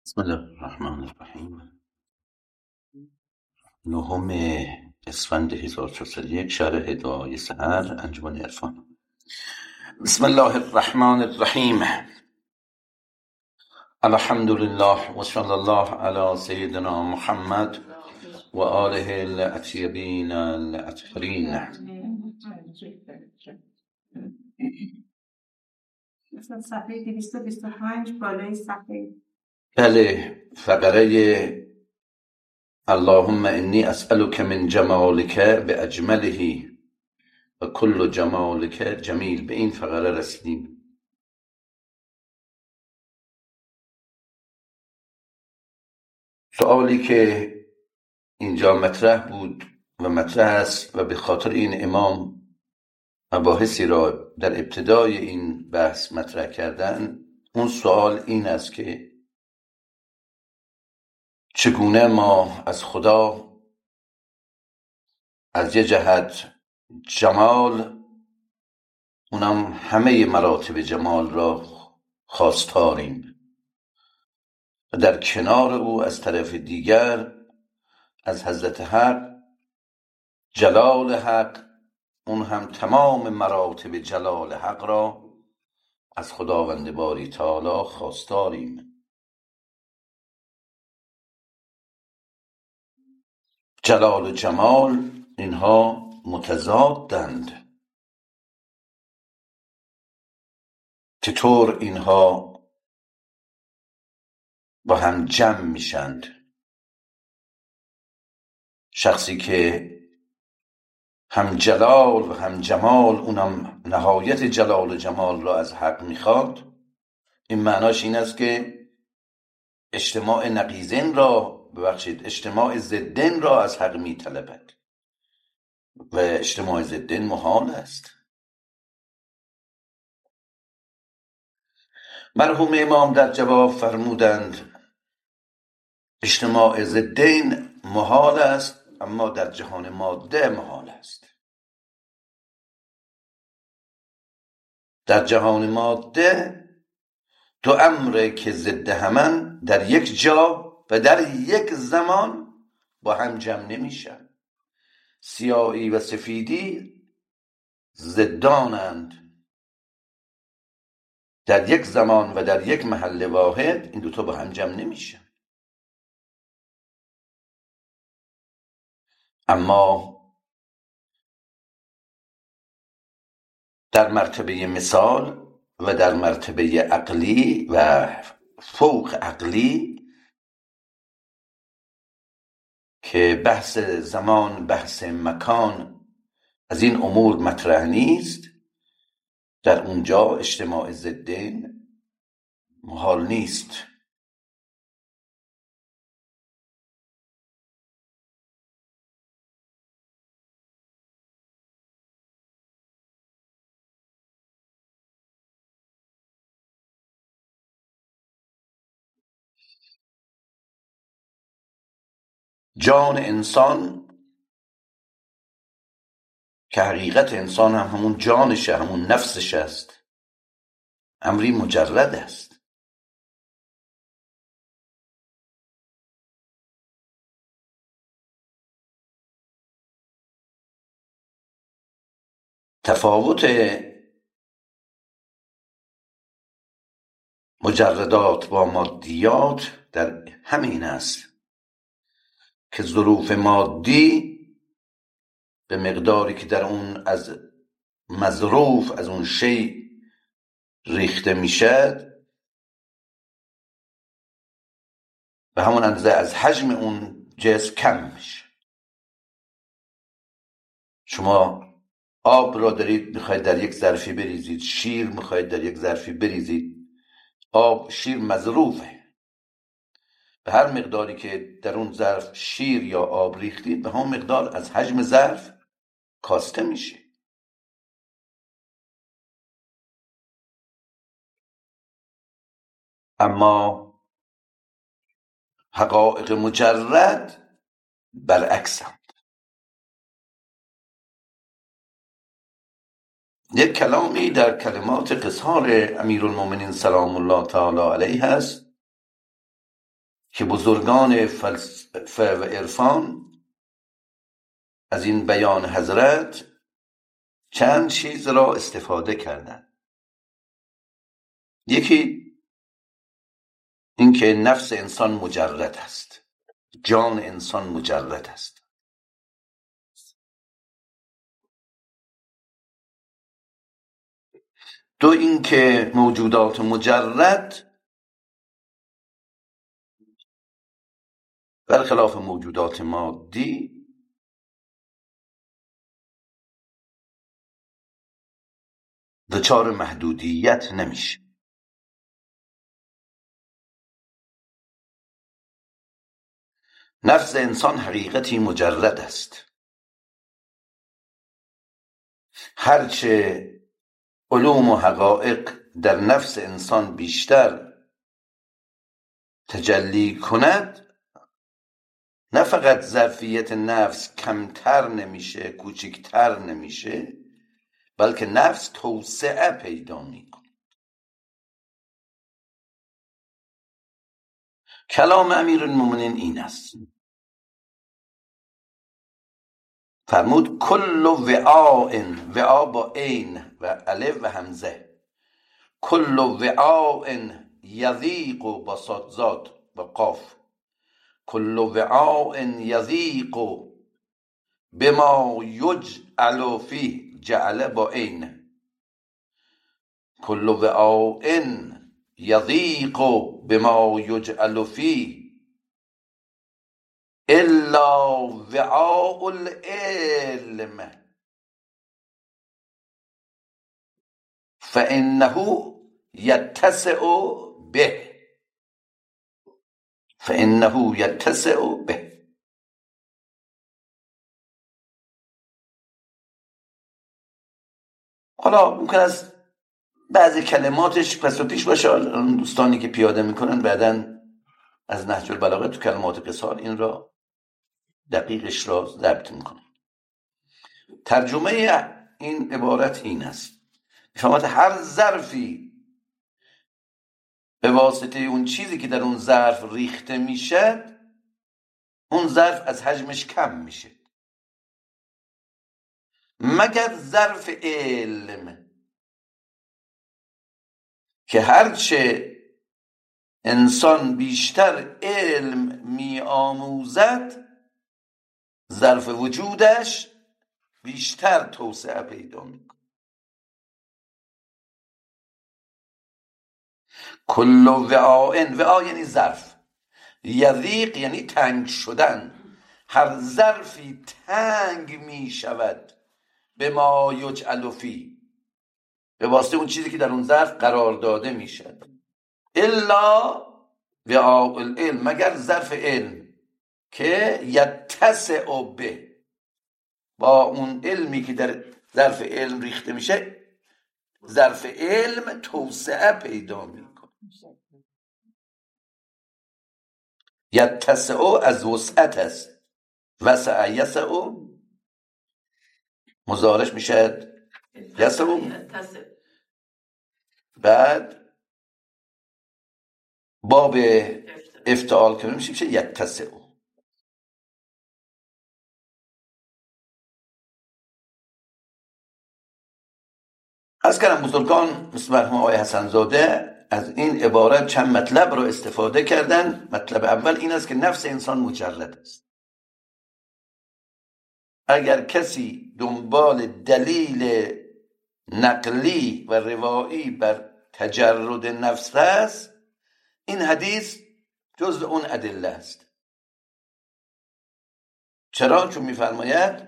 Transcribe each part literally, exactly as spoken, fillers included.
بسم الله الرحمن الرحیم. نهم اسفند هزار و چهارصد و یک، شهر هدایای سحر، انجمن عرفان. بسم الله الرحمن الرحیم. الحمد لله و صلی الله علی سیدنا محمد و آله الاطیبین الاطهرین. مثلا صفحه دویست و بیست و پنج بالای صفحه. بله، فقره اللهم انی اسألک من جمالک به اجمله و کل جمالک جمیل. به این فقره رسیدیم. سوالی که اینجا مطرح بود و مطرح است و به خاطر این امام مباحثی را در ابتدای این بحث مطرح کردن، اون سوال این است که چگونه ما از خدا از یه جهت جمال، اونم همه مراتب جمال را خواستاریم و در کنار او از طرف دیگر از حضرت حق جلال حق، اون هم تمام مراتب جلال حق را از خداوند باری تعالی خواستاریم. جلال و جمال اینها متضادند. چطور اینها با هم جمع میشند؟ شخصی که هم جلال و هم جمال، اونم نهایت جلال و جمال را از حق میخواد، این معناش این است که اجتماع نقیضین را، ببخشید اجتماع ضدین را از حق میطلبد و اجتماع ضدین محال است. مرحوم امام در جواب فرمودند اجتماع ضدین محال است، اما در جهان ماده محال است. در جهان ماده دو امر که ضد همن در یک جا و در یک زمان با هم جمع نمیشن. سیاهی و سفیدی ضدانند. در یک زمان و در یک محل واحد این دوتا با هم جمع نمیشن. اما در مرتبه مثال و در مرتبه عقلی و فوق عقلی که بحث زمان، بحث مکان از این امور مطرح نیست، در اونجا اجتماع ضدین محال نیست. جان انسان که حقیقت انسان هم همون جانشه، همون نفسش است، امری مجرد است. تفاوت مجردات با مادیات در همین است که ظروف مادی به مقداری که در اون از مظروف، از اون شیء ریخته میشد، به همون اندازه از حجم اون جسم کم میشه. شما آب را دارید میخواید در یک ظرفی بریزید، شیر میخواید در یک ظرفی بریزید، آب شیر مظروفه. به هر مقداری که در اون ظرف شیر یا آب ریختید، به همون مقدار از حجم ظرف کاسته میشه. اما حقایق مجرد برعکس هم. یک کلامی در کلمات قصار امیرالمومنین سلام الله تعالی علیه هست که بزرگان فلسفه و عرفان از این بیان حضرت چند چیز را استفاده کردند. یکی اینکه نفس انسان مجرد است، جان انسان مجرد است. دو اینکه موجودات مجرد برخلاف موجودات مادی دچار محدودیت نمیشه. نفس انسان حقیقتی مجرد است. هرچه علوم و حقایق در نفس انسان بیشتر تجلی کند، نه فقط ظرفیت نفس کمتر نمیشه، کوچکتر نمیشه، بلکه نفس توسعه پیدا میکنه. کلام امیرالمومنین این است. فرمود کل وعاء، وعا با عین و الف و همزه، کل وعاء یضیق با صاد زاد و قاف، کل وعاء یضیق بما یجعل فیه، جعل با عین، کل وعاء یضیق بما یجعل فیه الا وعاء العلم فانه یتسع به، فانه یتسع به. حالا ممکن است بعضی کلماتش پس و پیش باشه، دوستانی که پیاده میکنن بعدن از نهج البلاغه تو کلمات قصار این را دقیقش را ضبط میکنن. ترجمه این عبارت این است: میفهمد هر ظرفی به واسطه اون چیزی که در اون ظرف ریخته میشه، اون ظرف از حجمش کم میشه، مگر ظرف علم که هرچه انسان بیشتر علم می آموزد، ظرف وجودش بیشتر توسعه پیدا میکنه. کل وعاء، وعا یعنی ظرف، یضیق یعنی تنگ شدن. هر ظرفی تنگ می شود به ما یجعل فیه، به واسطه اون چیزی که در اون ظرف قرار داده می شود. الا وعاء العلم، مگر ظرف علم که یتسع به، با اون علمی که در ظرف علم ریخته میشه، ظرف علم توسعه پیدا میکنه. یتسع از وسعت است، وسع یسع مضارعش میشه یسع، بعد باب افتعال کنیم میشه یتسع. از کردم بزرگان مثل مرحوم آقای حسن زاده از این عبارت چند مطلب رو استفاده کردن. مطلب اول این است که نفس انسان مجرد است. اگر کسی دنبال دلیل نقلی و روایی بر تجرد نفس است، این حدیث جزء اون ادله است. چرا؟ چون می‌فرماید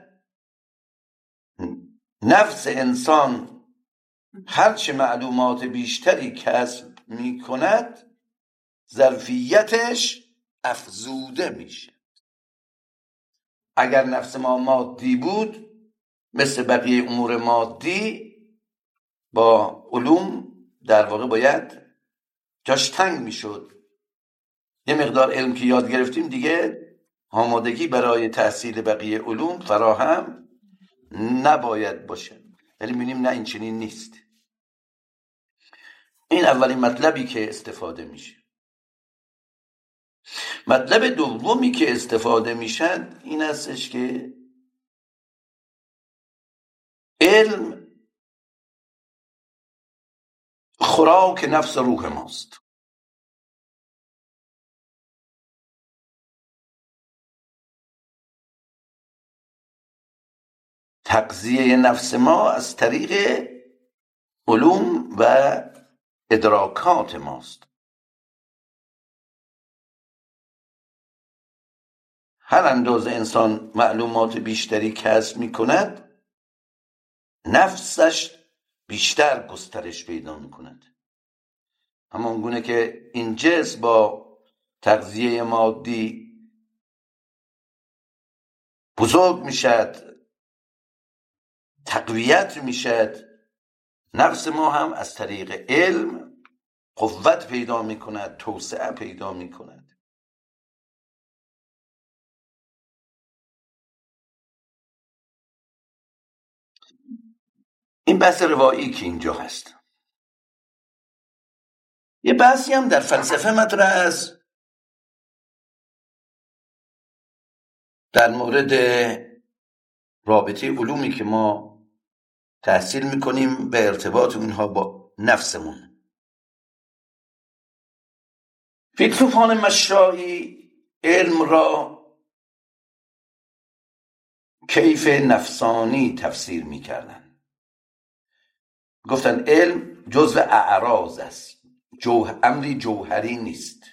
نفس انسان هرچه معلومات بیشتری کسب می کند، ظرفیتش افزوده میشه. اگر نفس ما مادی بود، مثل بقیه امور مادی، با علوم در واقع باید جاش تنگ میشد. یه مقدار علم که یاد گرفتیم دیگه آمادگی برای تحصیل بقیه علوم فراهم نباید باشه. ولی می‌بینیم نه، این چنین نیست. این اولین مطلبی که استفاده میشه. مطلب دومی که استفاده میشد این استش که علم خوراک نفس روح ماست. تغذیه نفس ما از طریق علوم و ادراکات ماست. هر اندازه انسان معلومات بیشتری کسب می کند نفسش بیشتر گسترش پیدا می کند. همان گونه که این جسم با تغذیه مادی بزرگ می شد، تقویت می شد، نفس ما هم از طریق علم قوت پیدا می کند، توسعه پیدا می کند. این بحث روایی که اینجا هست. یه بحثی هم در فلسفه مطرح است در مورد رابطه علومی که ما تحصیل میکنیم به ارتباط اونها با نفسمون. فیلسوفان مشرعی علم را کیف نفسانی تفسیر میکردن. گفتن علم جزو اعراض است، جوه امری جوهری نیست.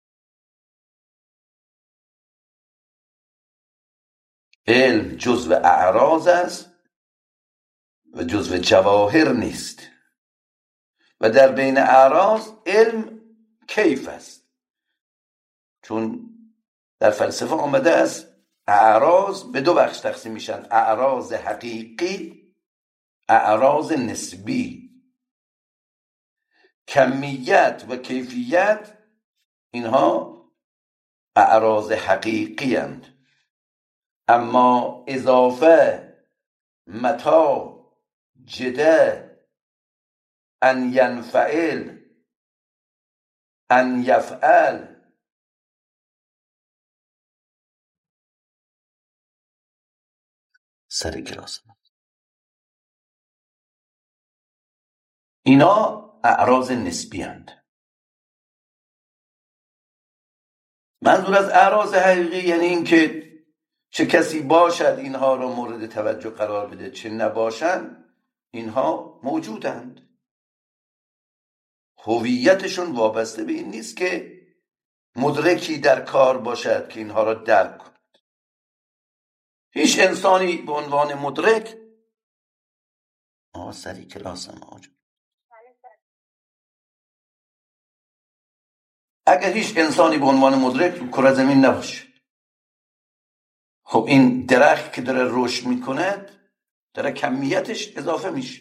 علم جزو اعراض است و جزو جواهر نیست و در بین اعراض علم کیف است. چون در فلسفه آمده است اعراض به دو بخش تقسیم میشن: اعراض حقیقی، اعراض نسبی. کمیت و کیفیت اینها اعراض حقیقی اند، اما اضافه، متا، جده، ان ینفعل، ان یفعل، سر کلاس اینا اعراض نسبی اند. منظور از اعراض حقیقی یعنی این که چه کسی باشد اینها را مورد توجه قرار بده، چه نباشند اینها موجودند. هویتشون وابسته به این نیست که مدرکی در کار باشد که اینها را درک کند. هیچ انسانی به عنوان مدرک آه سری کلاسم آجا اگر هیچ انسانی به عنوان مدرک رو کره زمین نباشه، خب این درخت که داره رشد میکند داره کمیتش اضافه میشه.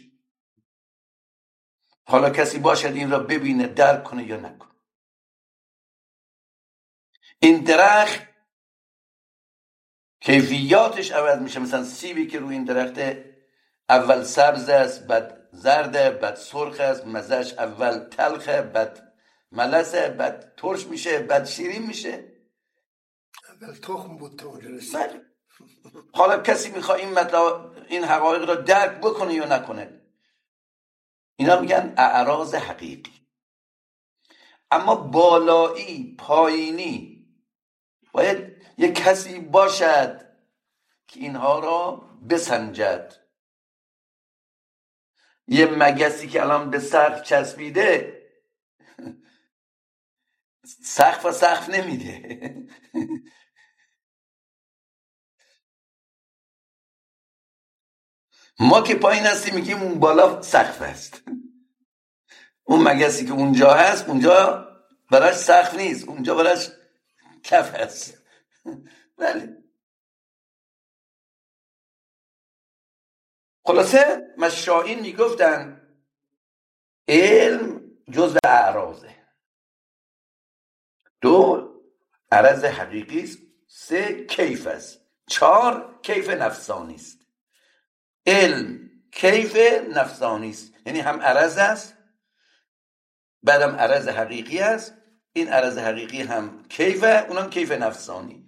حالا کسی باشد این را ببینه، درک کنه یا نکنه. این درخت کیفیاتش عوض میشه. مثلا سیبی که روی این درخته اول سبز است، بعد زرده، بعد سرخ است، مزهش اول تلخه، بعد ملسه، بعد ترش میشه، بعد شیرین میشه. اول تخم بود تا اونجا رسید. حالا کسی میخواد این مطلب این حقایق را درک بکنه یا نکنه، اینا میگن اعراض حقیقی. اما بالایی، پایینی باید یک کسی باشد که اینها را بسنجد. یه مگسی که الان به سقف چسبیده سقف و سقف نمیده. ما که پایین هستیم میگیم اون بالا سقف است. اون مگسی که اونجا هست اونجا براش سقف نیست، اونجا براش کف هست. بله. خلاصه مشائین میگفتن علم جزء اعراضه. دو عرض حقیقی است، سه کیف است، چهار کیف نفسانی است. علم کیف نفسانی است، یعنی هم عرض است، بعدم عرض حقیقی است، این عرض حقیقی هم کیفه، اونم کیف نفسانی.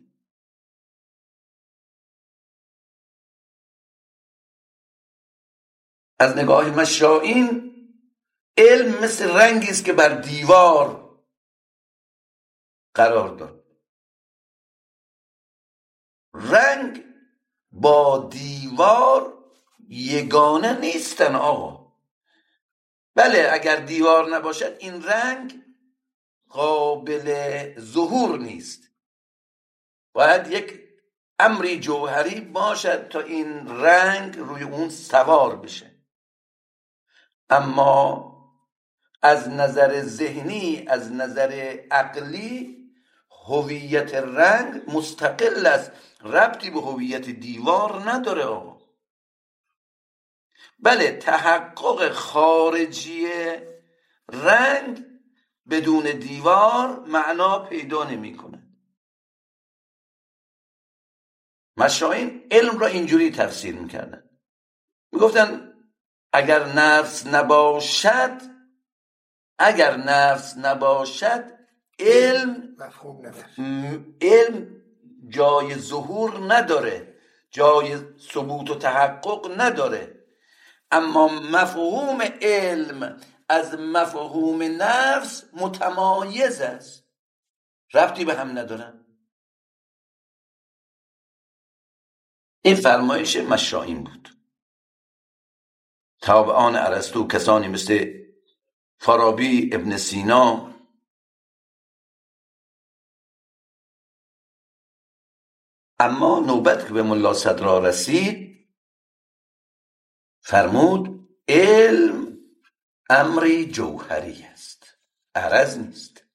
از نگاه مشائین علم مثل رنگی است که بر دیوار قرار داد. رنگ با دیوار یگانه نیستن آقا. بله اگر دیوار نباشد این رنگ قابل ظهور نیست، باید یک امری جوهری باشد تا این رنگ روی اون سوار بشه. اما از نظر ذهنی، از نظر عقلی، هویت رنگ مستقل است، ربطی به هویت دیوار نداره آقا. بله تحقق خارجی رنگ بدون دیوار معنا پیدا نمی‌کنه. مشائین علم را اینجوری تفسیر می‌کردن، میگفتن اگر نفس نباشد، اگر نفس نباشد علم مفهوم نداره، علم جای ظهور نداره، جای ثبوت و تحقق نداره. اما مفهوم علم از مفهوم نفس متمایز است، ربطی به هم ندارن. این فرمایش مشائین بود. تابعان ارسطو کسانی مثل فارابی، ابن سینا، اما نوبت که به ملا صدرا رسید فرمود علم امری جوهری است، عرض نیست.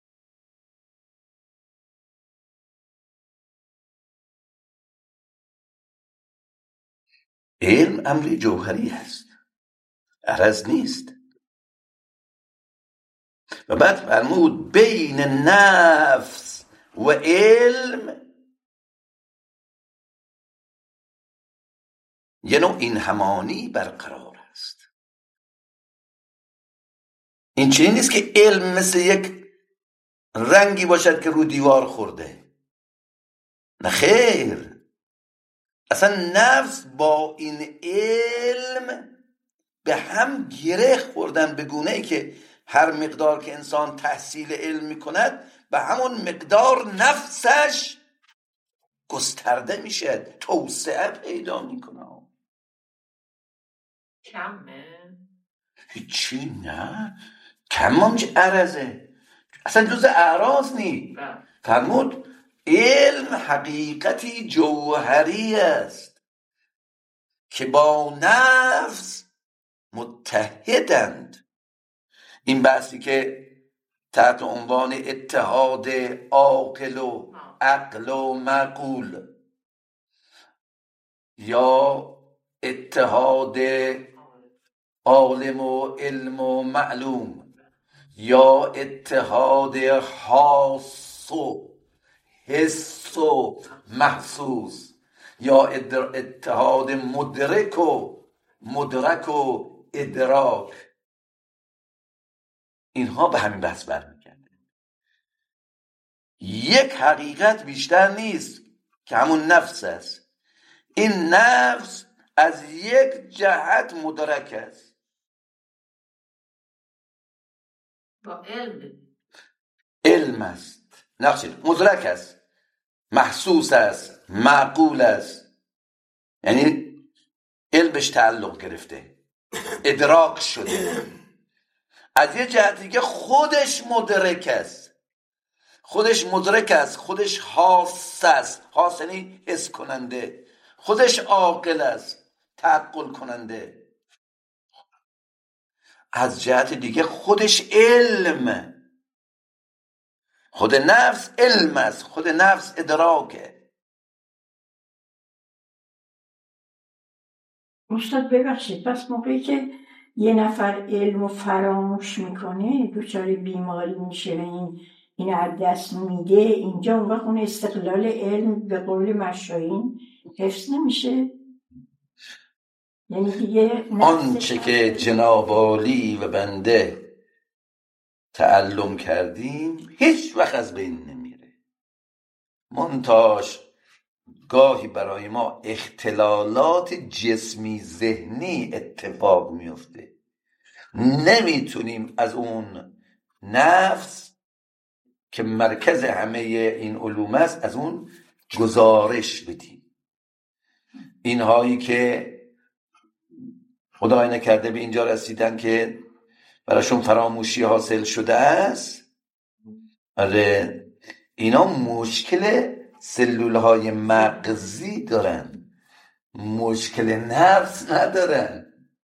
علم امری جوهری است، عرض نیست. و بعد فرمود بین نفس و علم یه نوع این همانی برقرار است. این چیزی نیست که علم مثل یک رنگی باشد که رو دیوار خورده، نه خیر. اصلا نفس با این علم به هم گره خوردن به گونه ای که هر مقدار که انسان تحصیل علم می کند به همون مقدار نفسش گسترده میشه، توسعه پیدا میکنه. کمه؟ هیچی نه، کم هم چه عرضه، اصلا جز اعراض نی. فرمود علم حقیقتی جوهری است که با نفس متحدند. این بحثی که تحت عنوان اتحاد عاقل و عقل و معقول یا اتحاد عالم و علم و معلوم یا اتحاد حاس و حس و محسوس یا اتحاد مدرک و مدرک و ادراک، اینها به همین بحث برمیگرده. یک حقیقت بیشتر نیست که همون نفس است. این نفس از یک جهت مدرک است، با علم علم است، نقصی مدرک است، محسوس است، معقول است، یعنی علمش تعلق گرفته، ادراک شده. از یه جهت دیگه خودش مدرک است، خودش مدرک است، خودش حاس است، حاس یعنی حس کننده، خودش عاقل است، تعقل کننده. از جهت دیگه خودش علم، خود نفس علم است، خود نفس ادراکه. استاد ببخشید، پس موقعی که یه نفر علم رو فراموش میکنه دچار بیماری میشه و این این از دست میده، اینجا اون وقت اون استقلال علم به قول مشائین حفظ نمیشه؟ یعنی دیگه آنچه که جناب عالی و بنده تعلم کردیم هیچ وقت از بین نمیره. منتاش گاهی برای ما اختلالات جسمی ذهنی اتفاق میفته، نمیتونیم از اون نفس که مرکز همه این علوم است از اون گزارش بدیم. اینهایی که خدای نکرده به اینجا رسیدن که براشون فراموشی حاصل شده است، آره اینا مشکل سلولهای مغزی دارن، مشکل نفس ندارن.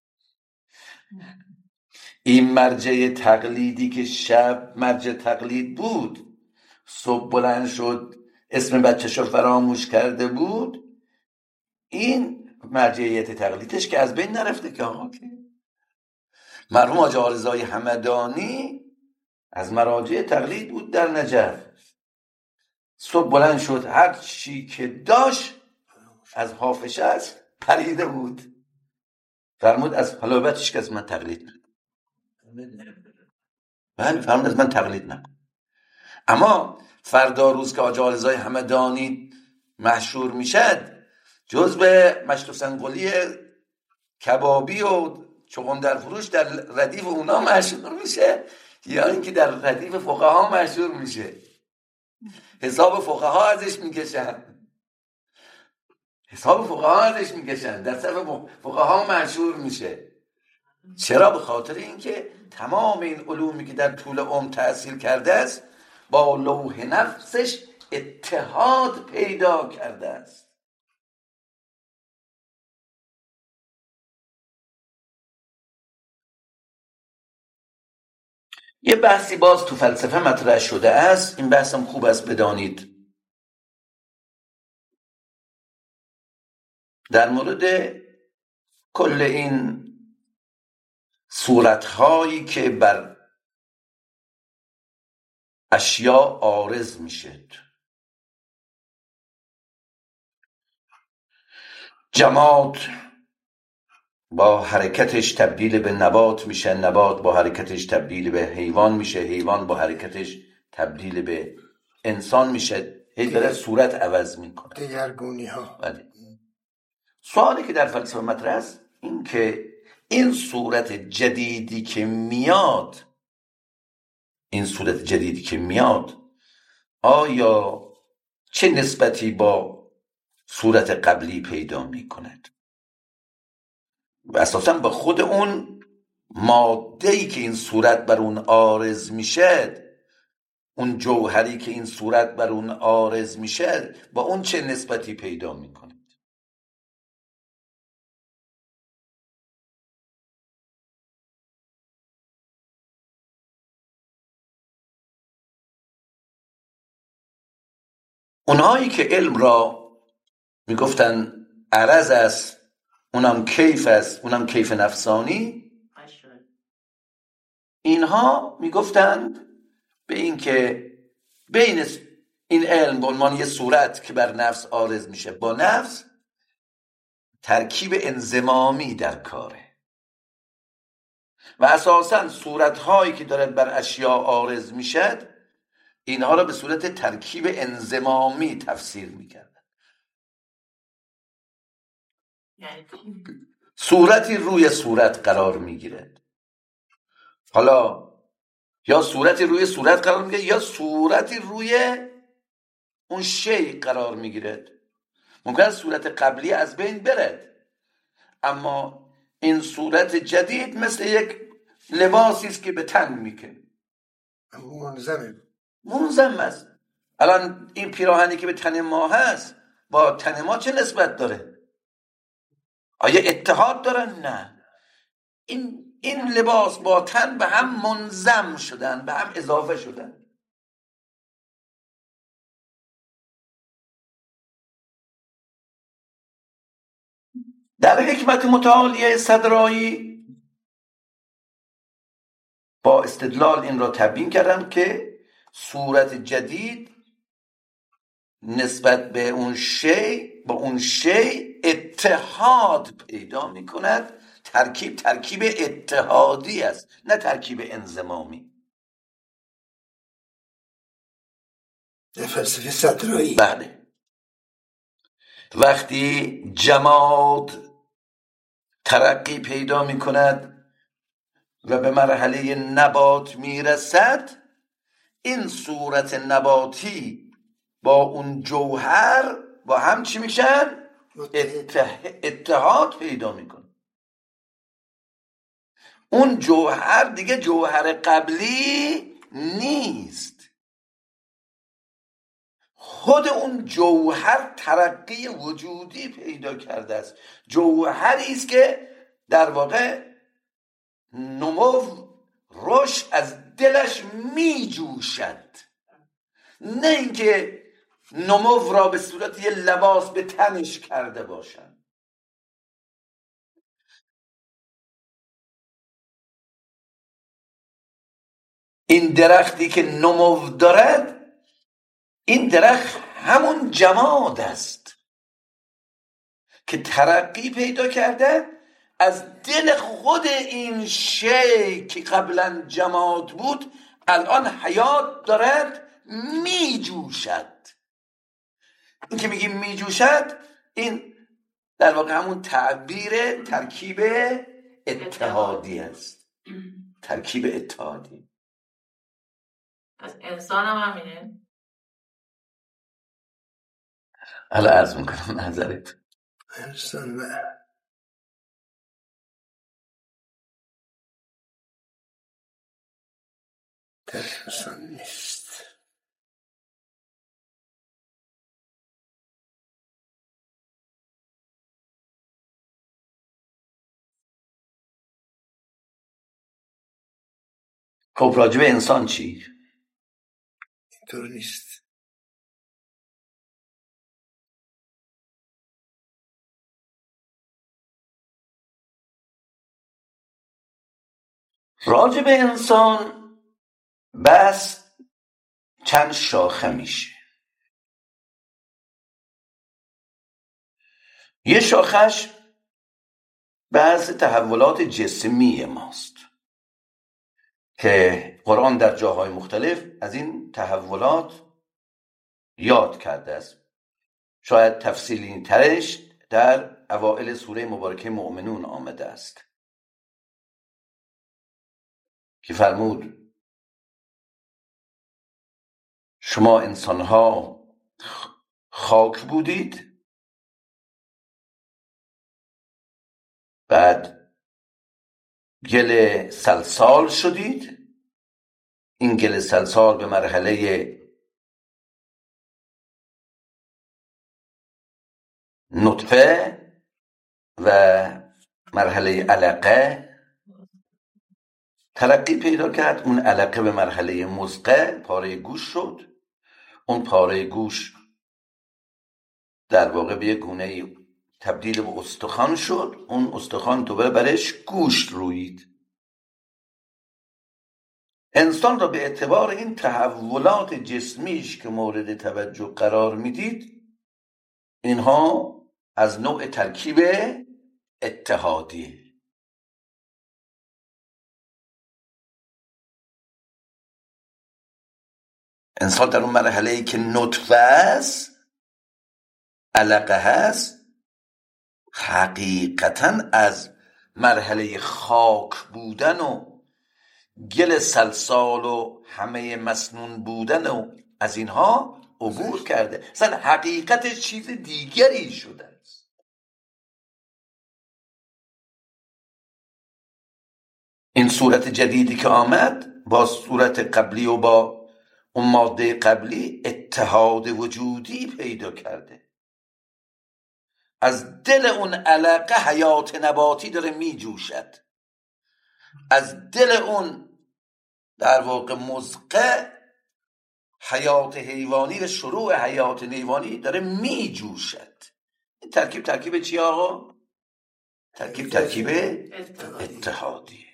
این مرجع تقلیدی که شب مرجع تقلید بود، صبح بلند شد اسم بچه‌شو فراموش کرده بود، این مرجعیت تقلیدش که از بین نرفته که آقا که مرحوم حاجی آرزای همدانی از مراجع تقلید بود در نجف. صبح بلند شد هر چی که داشت از حافظه است پریده بود، فرمود از حالا بعد هیچ کس من تقلید نکن. بله فرمود از من تقلید نکن. اما فردا روز که حاجی آرزای همدانی مشهور میشد، جز به مشت و سنگلی کبابی و چغندر فروش در ردیف اونا مشهور میشه یا اینکه در ردیف فقها مشهور میشه؟ حساب فقها ازش میکشن، حساب فقها ازش میکشن، در صف فقها مشهور میشه. چرا؟ به خاطر اینکه تمام این علومی که در طول عمر تحصیل کرده است با لوح نفسش اتحاد پیدا کرده است. یه بحثی باز تو فلسفه مطرح شده است، این بحثم خوب است بدانید، در مورد کل این صورتهایی که بر اشیاء عارض میشه. جماد با حرکتش تبدیل به نبات میشه، نبات با حرکتش تبدیل به حیوان میشه، حیوان با حرکتش تبدیل به انسان میشه، هی داره صورت عوض میکنه، دگرگونی ها. بله. سوالی که در فلسفه مطرح است این که این صورت جدیدی که میاد، این صورت جدیدی که میاد آیا چه نسبتی با صورت قبلی پیدا میکند و اساساً با خود اون ماده‌ای که این صورت بر اون عارض میشه، اون جوهری که این صورت بر اون عارض میشه با اون چه نسبتی پیدا میکنه؟ اونهایی که علم را میگفتن عرض است، اونم کیف است، اونم کیف نفسانی، اینها میگفتند به این که بین این علم به عنوان یه صورت که بر نفس عارض میشه با نفس ترکیب انضمامی در کاره و اساساً صورتهایی که دارد بر اشیاء عارض میشد اینها را به صورت ترکیب انضمامی تفسیر میکردن. صورتی روی صورت قرار میگیرد، حالا یا صورتی روی صورت قرار میگیرد یا صورتی روی اون شیء قرار میگیرد. ممکن صورت قبلی از بین برد، اما این صورت جدید مثل یک لباسی است که به تن میکنه، منظمه منظم است. الان این پیراهنی که به تن ما هست با تن ما چه نسبت داره؟ آیا اتحاد دارن؟ نه. این این لباس با تن به هم منضم شدن، به هم اضافه شدن. در حکمت متعالیه صدرایی با استدلال این را تبیین کردم که صورت جدید نسبت به اون شی با اون شی اتحاد پیدا می کند. ترکیب ترکیب اتحادی است، نه ترکیب انضمامی. فلسفه صدرایی. بله. وقتی جماد ترقی پیدا می کند و به مرحله نبات می رسد، این صورت نباتی با اون جوهر با هم چی میشن؟ اتحاد پیدا میکنه. اون جوهر دیگه جوهر قبلی نیست، خود اون جوهر ترقی وجودی پیدا کرده است. جوهری است که در واقع نمو رشد از دلش می جوشد، نه اینکه نمو را به صورت یه لباس به تنش کرده باشد. این درختی که نمو دارد، این درخت همون جماد است که ترقی پیدا کرده از دل خود این شی که قبلا جماد بود، الان حیات دارد می جوشد. این که میگیم می جوشد، این در واقع همون تعبیر ترکیب اتحادی است. ترکیب اتحادی. پس انسان هم همینه؟ حالا عرض میکنم نظرت. انسان نه، انسان نیست. خب راجب انسان چی؟ اینطور نیست. راجب انسان بس چند شاخه میشه. یه شاخش بحث تحولات جسمی ماست که قرآن در جاهای مختلف از این تحولات یاد کرده است. شاید تفصیلی ترش در اوائل سوره مبارکه مؤمنون آمده است که فرمود شما انسانها خاک بودید، بعد گل سلسال شدید، این گل سلسال به مرحله نطفه و مرحله علقه ترقی پیدا کرد. اون علقه به مرحله مضغه پاره گوش شد. اون پاره گوش در واقع به یک گونه تبدیل به استخوان شد. اون استخوان دوباره برش گوشت رویید. انسان را به اعتبار این تحولات جسمیش که مورد توجه قرار میدید، اینها از نوع ترکیب اتحادی. انسان در اون مرحله ای که نطفه است، علقه هست، حقیقتا از مرحله خاک بودن و گل سلسال و همه مسنون بودن و از اینها عبور کرده. اصلا حقیقتش چیز دیگری شده است. این صورت جدیدی که آمد با صورت قبلی و با اون ماده قبلی اتحاد وجودی پیدا کرده. از دل اون علقه حیات نباتی داره می جوشد. از دل اون در واقع مضغه حیات حیوانی و شروع حیات حیوانی داره می جوشد. این ترکیب ترکیب چی آقا؟ ترکیب ترکیب اتحادی.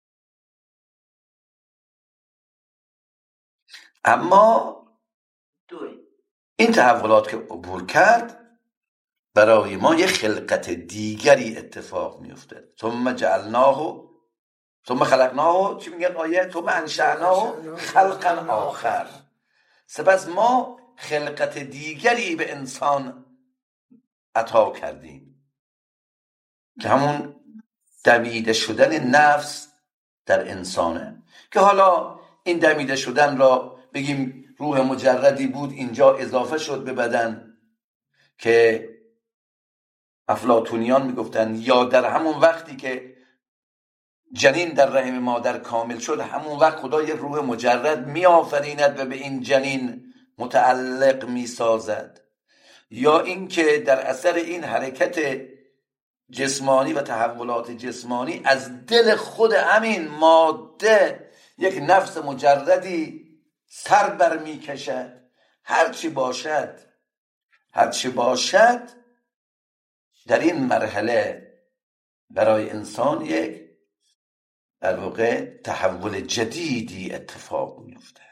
اما این تحولات که عبور کرد برای ما یه خلقت دیگری اتفاق میفته. ثم جعلناه ثم خلقناه، چی میگن آیه؟ ثم انشأناه خلقا آخر. سپس ما خلقت دیگری به انسان عطا کردیم که همون دمیده شدن نفس در انسانه، که حالا این دمیده شدن را بگیم روح مجردی بود اینجا اضافه شد به بدن، که افلاطونیان میگفتن یا در همون وقتی که جنین در رحم مادر کامل شد همون وقت خدا یک روح مجرد میآفریند و به این جنین متعلق میسازد، یا اینکه در اثر این حرکت جسمانی و تحولات جسمانی از دل خود همین ماده یک نفس مجردی سر بر می کشد. هرچی باشد هرچی باشد در این مرحله برای انسان یک در واقع تحول جدیدی اتفاق می افتد.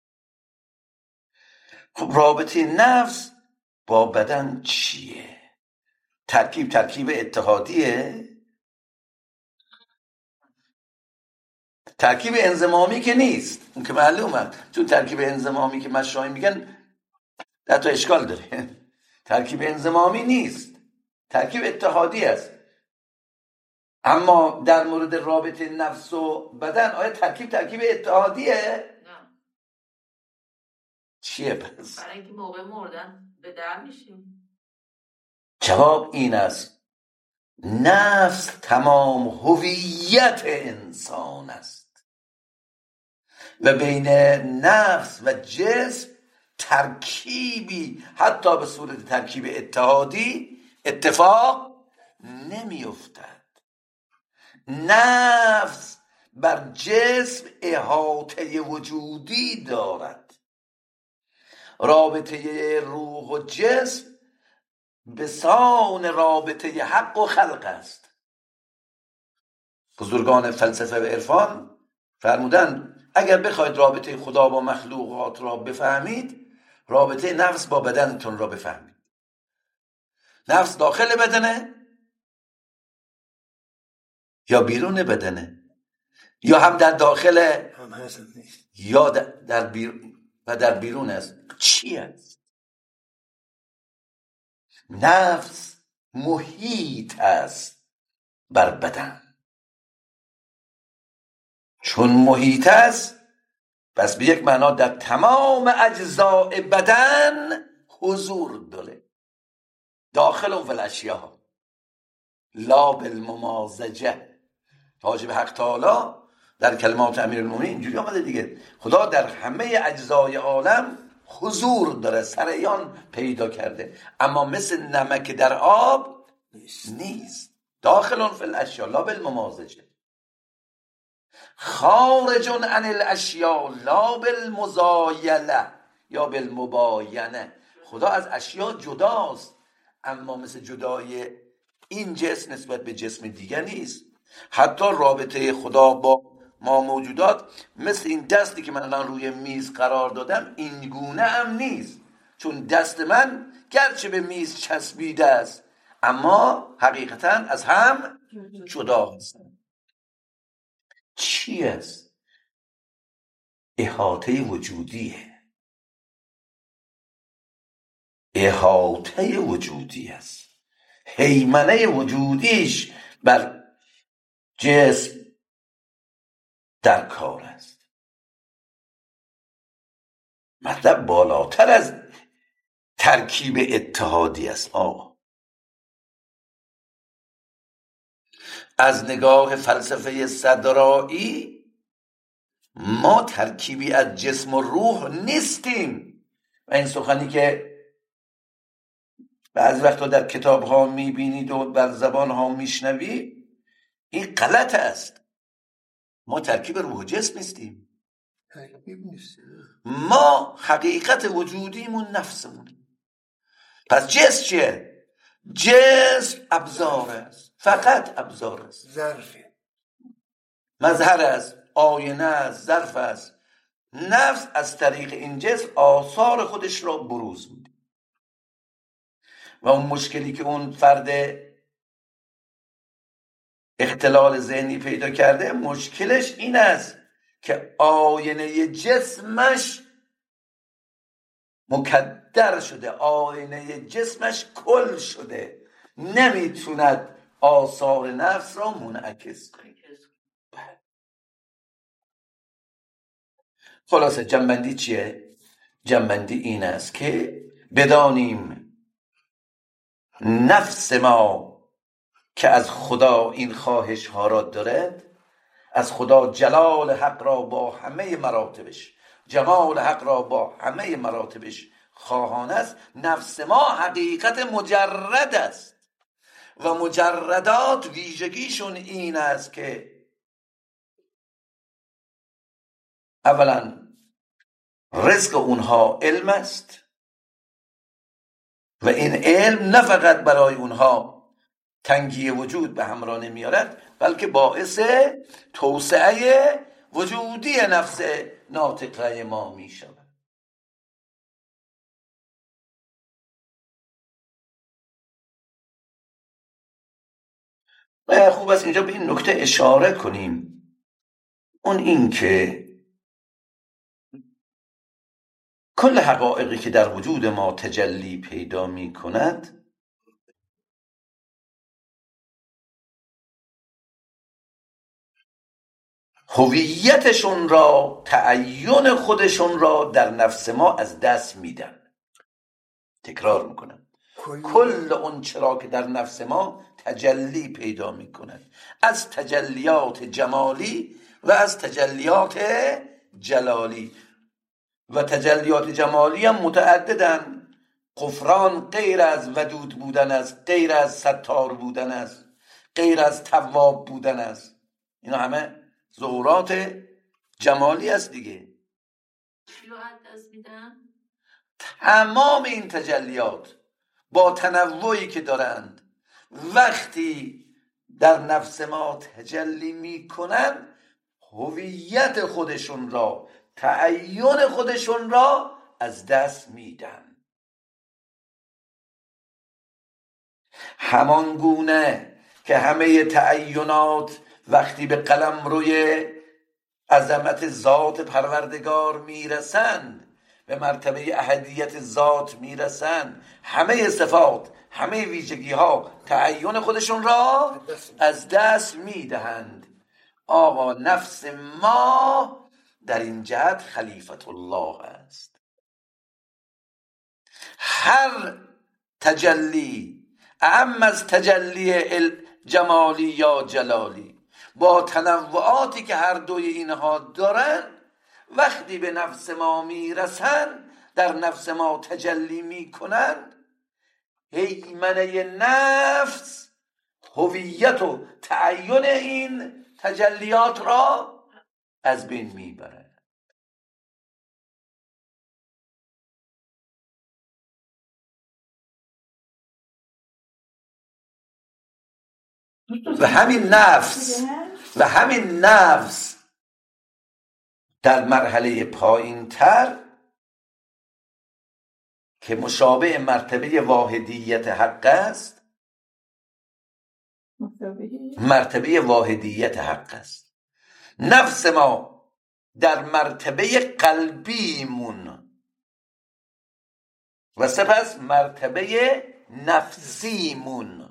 خب رابطه نفس با بدن چیه؟ ترکیب ترکیب اتحادیه؟ ترکیب انضمامی که نیست، اون که معلومه، چون ترکیب انضمامی که مشایخ میگن در تا اشکال داره. ترکیب انضمامی نیست، ترکیب اتحادی است. اما در مورد رابطه نفس و بدن آیا ترکیب ترکیب اتحادیه؟ نه. چیه پس؟ برای اینکه موقع مردن به در میشیم. جواب این است نفس تمام هویت انسان است و بین نفس و جسم ترکیبی حتی به صورت ترکیب اتحادی اتفاق نمی افتد. نفس بر جسم احاطه وجودی دارد. رابطه روح و جسم به سان رابطه حق و خلق است. بزرگان فلسفه و عرفان فرمودن اگر بخواید رابطه خدا با مخلوقات را بفهمید، رابطه نفس با بدنتون را بفهمید. نفس داخل بدنه یا بیرون بدنه، یا هم در داخل هم هست هم نیست، یا در بیرون و در بیرون است. چی است؟ نفس محیط است بر بدن. چون محیط است پس به یک معنا در تمام اجزاء بدن حضور داره. داخل و الاشیاء لا بالممازجه. حاجب حق تعالی در کلمات امیرالمومنین اینجوری آمده دیگه، خدا در همه اجزای عالم حضور داره، سریان پیدا کرده، اما مثل نمک در آب نیست. نیست. داخل فی الاشیاء لا بالممازجه، خارج عن الاشیاء لا بالمزایله یا بالمباینه. خدا از اشیاء جداست، اما مثل جدای این جسم نسبت به جسم دیگر نیست. حتی رابطه خدا با ما موجودات مثل این دستی که من الان روی میز قرار دادم این گونه هم نیست، چون دست من گرچه به میز چسبیده است اما حقیقتا از هم جدا هستند. چی است؟ احاطه وجودیه، احاطه وجودی است. هیمنه وجودیش بر جسم در کار است. مطلب بالاتر از ترکیب اتحادی است. آقا از نگاه فلسفه صدرایی ما ترکیبی از جسم و روح نیستیم، و این سخنی که بعض وقتا در کتاب ها میبینید و بر زبان ها میشنوید این غلط است. ما ترکیب روح و جسم نیستیم، ترکیب نیست. ما حقیقت وجودیمون نفسمون. پس جسم چیه؟ جسم ابزار است، فقط ابزار است، ظرفه، مظهر است، آینه است، ظرف است. نفس از طریق این جسم آثار خودش را بروز میده. و اون مشکلی که اون فرد اختلال ذهنی پیدا کرده، مشکلش این است که آینه جسمش مکدر شده، آینه جسمش کل شده، نمیتوند آثار نفس را منعکس کنه. خلاصه جنبندی چیه؟ جنبندی این است که بدانیم نفس ما که از خدا این خواهش ها را دارد، از خدا جلال حق را با همه مراتبش، جمال حق را با همه مراتبش خواهان است. نفس ما حقیقت مجرد است و مجردات ویژگیشون این است که اولا رزق اونها علم است و این علم نه فقط برای اونها تنگی وجود به همراه نمیارد، بلکه باعث توسعه وجودی نفس ناطقه ما می شود. خوب است اینجا به این نکته اشاره کنیم، اون این که کل حقایقی که در وجود ما تجلی پیدا می کند هویتشون را، تعین خودشون را در نفس ما از دست میدن. تکرار میکنم، کل اون چرا که در نفس ما تجلی پیدا میکند، از تجلیات جمالی و از تجلیات جلالی. و تجلیات جمالی هم متعددن. غفران غیر از ودود بودن است، غیر از ستار بودن است، غیر از تواب بودن است. اینا همه ظهورات جمالی است دیگه. تمام این تجلیات با تنوعی که دارند وقتی در نفس ما تجلی می کنند، هویت خودشون را، تعین خودشون را از دست میدن. همان گونه که همه تعینات وقتی به قلم روی عظمت ذات پروردگار میرسند، به مرتبه احدیت ذات میرسند، همه صفات، همه ویژگی ها تعین خودشون را از دست میدهند. آقا نفس ما در این جهت خلیفت الله است. هر تجلی اعم از تجلی جمالی یا جلالی، با تنوعاتی که هر دوی اینها دارن، وقتی به نفس ما میرسن، در نفس ما تجلی میکنن، هیمنه نفس هویت و تعین این تجلیات را از بین میبره. و همین نفس و همین نفس در مرحله پایین تر که مشابه مرتبه واحدیت حق است، مرتبه واحدیت حق است. نفس ما در مرتبه قلبیمون و سپس مرتبه نفسیمون.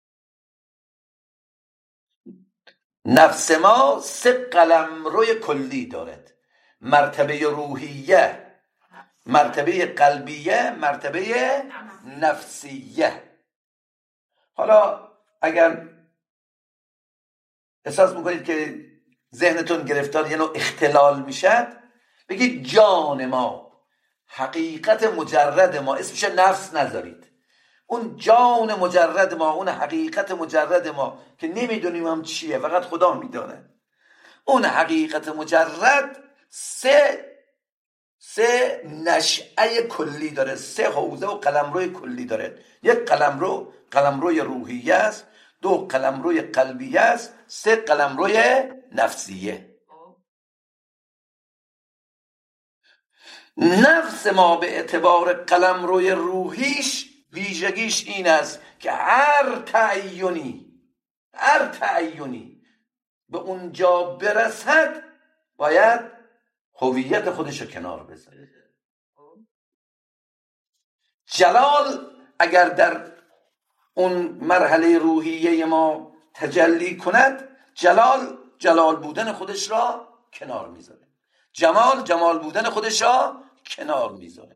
نفس ما سه قلمروی کلی دارد: مرتبه روحیه، مرتبه قلبیه، مرتبه نفسیه. حالا اگر احساس میکنید که ذهنتون گرفتار یه نوع اختلال میشد، بگید جان ما، حقیقت مجرد ما، اسمش نفس نذارید، اون جان مجرد ما، اون حقیقت مجرد ما که نمیدونیم هم چیه، فقط خدا میدونه. اون حقیقت مجرد سه سه نشأه کلی داره، سه حوزه و قلمروی کلی داره. یک قلمرو قلمروی روحیه است، دو قلمروی قلبیه است، سه قلمروی نفسیه. نفس ما به اعتبار قلمروی روحیش ویژگیش این است که هر تعیینی هر تعیینی به اونجا برسد باید هویت خودش رو کنار بذاره. جلال اگر در اون مرحله روحیه ما تجلی کند، جلال جلال بودن خودش را کنار میذاره، جمال جمال بودن خودش را کنار میذاره.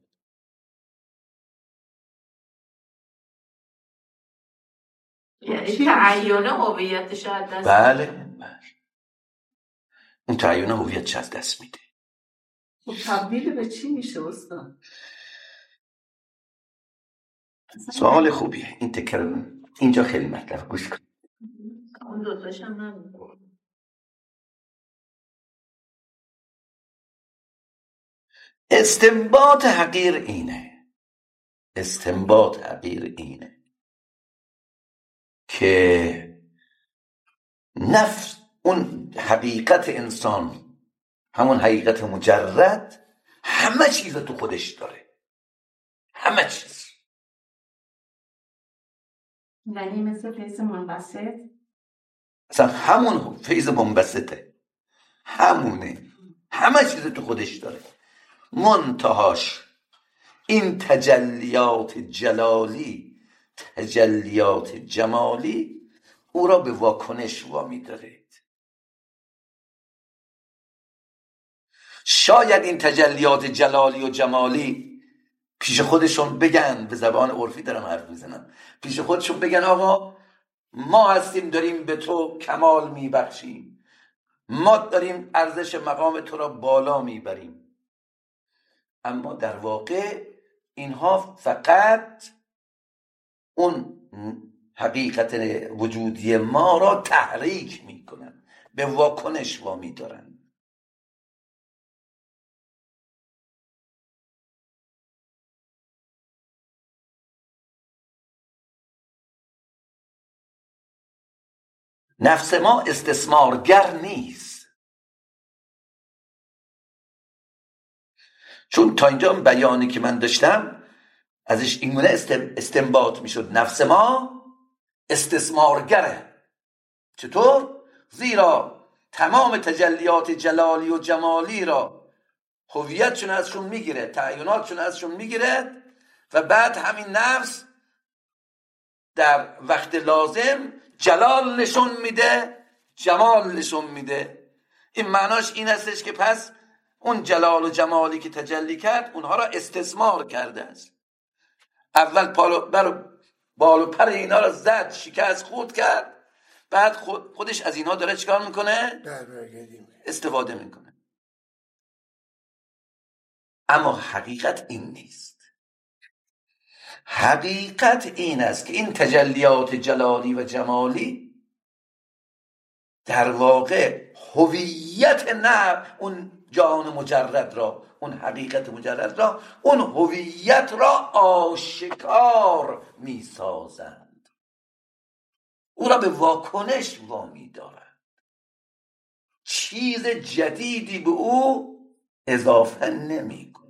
یعنی تعین هویتش از دست بله بله، اون تعین هویتش از دست میده. خب تبدیل به چی میشه استاد؟ سوال خوبیه این، تکرار اینجا خیلی مطلب، گوش کن. اون دوتاش هم نمی‌کنه. استنباط حقیر اینه، استنباط حقیر اینه که نفس، اون حقیقت انسان، همون حقیقت مجرد، همه چیز تو خودش داره، همه چیز. یعنی مثل فیض منبسط؟ اصلا همون فیض منبسطه، همونه، همه چیز تو خودش داره. منتهاش این تجلیات جلالی، تجلیات جمالی او را به واکنش وامی دارید. شاید این تجلیات جلالی و جمالی پیش خودشون بگن، به زبان عرفی دارم حرف میزنم، پیش خودشون بگن آقا ما هستیم داریم به تو کمال میبخشیم، ما داریم ارزش مقام تو را بالا میبریم، اما در واقع اینها فقط اون حقیقت وجودی ما را تحریک میکنن، به واکنش وامی دارن. نفس ما استثمارگر نیست، چون تا اینجا بیانی که من داشتم ازش اینگونه استنباط میشد نفس ما استثمارگره. چطور؟ زیرا تمام تجلیات جلالی و جمالی را هویتشون ازشون میگیره، تعیناتشون ازشون میگیره و بعد همین نفس در وقت لازم جلال نشون میده، جمال نشون میده. این معناش این هستش که پس اون جلال و جمالی که تجلی کرد اونها را استثمار کرده است. اول پالو بر بال و پر اینا را زد، شکست خورد کرد، بعد خود خودش از اینها داره چیکار میکنه؟ استفاده میکنه. اما حقیقت این نیست. حقیقت این است که این تجلیات جلالی و جمالی در واقع هویت نه اون جان مجرد را، اون حقیقت مجرد را، اون هویت را آشکار می سازند، او را به واکنش وامی دارند، چیز جدیدی به او اضافه نمی کنند.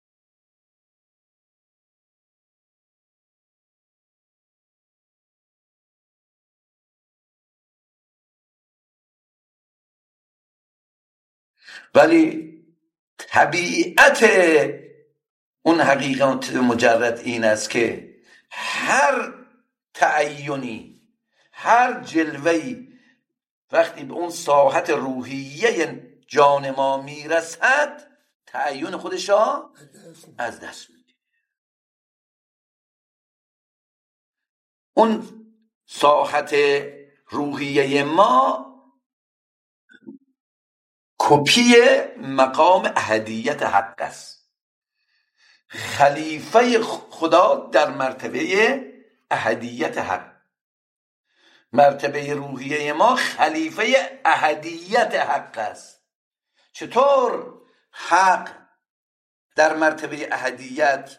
ولی طبیعت اون حقیقت مجرد این است که هر تعینی، هر جلوه‌ای وقتی به اون ساحت روحیه جان ما میرسد تعین خودش را از دست میده. اون ساحت روحیه ما کپی مقام احدیت حق است. خلیفه خدا در مرتبه احدیت حق، مرتبه روحیه ما خلیفه احدیت حق است. چطور حق در مرتبه احدیت،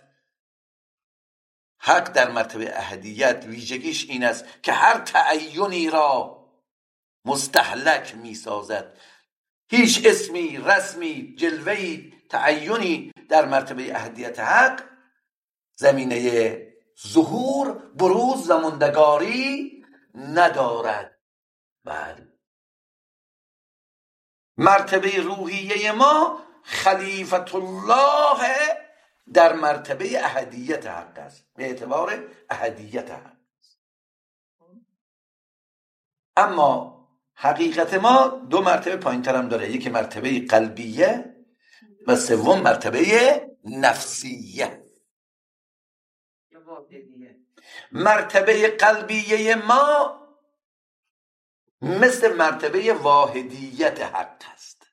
حق در مرتبه احدیت ویژگیش این است که هر تعینی را مستهلک می سازد. هیچ اسمی، رسمی، جلوهی، تعینی در مرتبه احدیت حق زمینه ظهور، بروز و مندگاری ندارد. بله، مرتبه روحیه ما خلیفت الله در مرتبه احدیت حق است، به اعتبار احدیت حق. اما حقیقت ما دو مرتبه پایین تر هم داره، یکی مرتبه قلبیه و سوم مرتبه نفسیه. مرتبه قلبیه ما مثل مرتبه واحدیت حق است.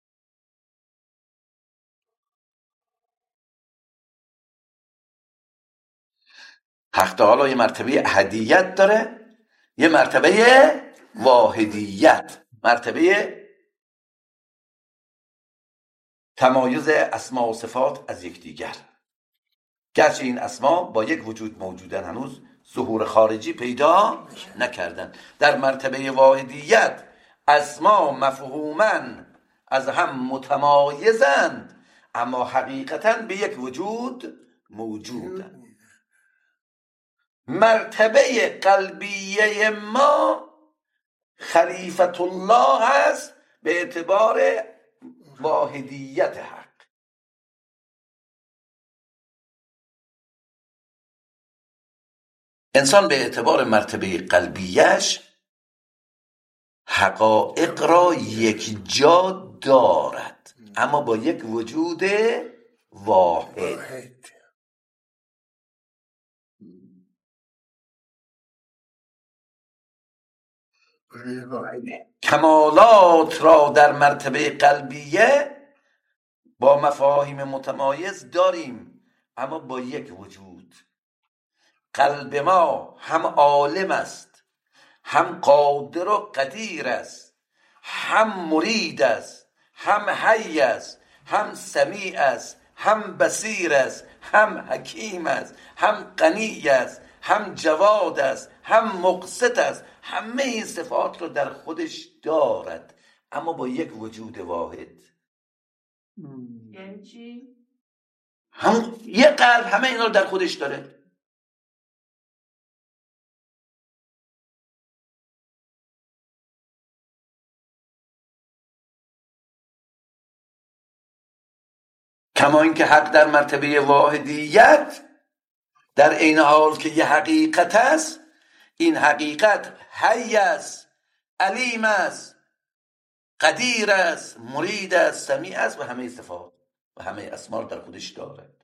حق تعالی یه مرتبه احدیت داره، یه مرتبه واحدیت، مرتبه تمایز اسما و صفات از یکدیگر. گرچه این اسما با یک وجود موجودن، هنوز ظهور خارجی پیدا نکردن. در مرتبه واحدیت اسما مفهوماً از هم متمایزند، اما حقیقتاً به یک وجود موجودند. مرتبه قلبیه ما خلیفت الله است به اعتبار واحدیت حق. انسان به اعتبار مرتبه قلبیش حقایق را یک جا دارد، اما با یک وجود واحد. کمالات را در مرتبه قلبیه با مفاهیم متمایز داریم، اما با یک وجود. قلب ما هم عالم است، هم قادر و قدیر است، هم مرید است، هم حی است، هم سمیع است، هم بصیر است، هم حکیم است، هم غنی است، هم جواد است، هم مقسط است. همه این صفات رو در خودش دارد، اما با یک وجود واحد. یعنی چی؟ هم یک قلب همه اینا رو در خودش داره. کما اینکه حق در مرتبه واحدیت در عین حال که یه حقیقت است، این حقیقت حی است، علیم است، قدیر است، مرید است، سمیع است و همه صفات و همه اسما در خودش دارد.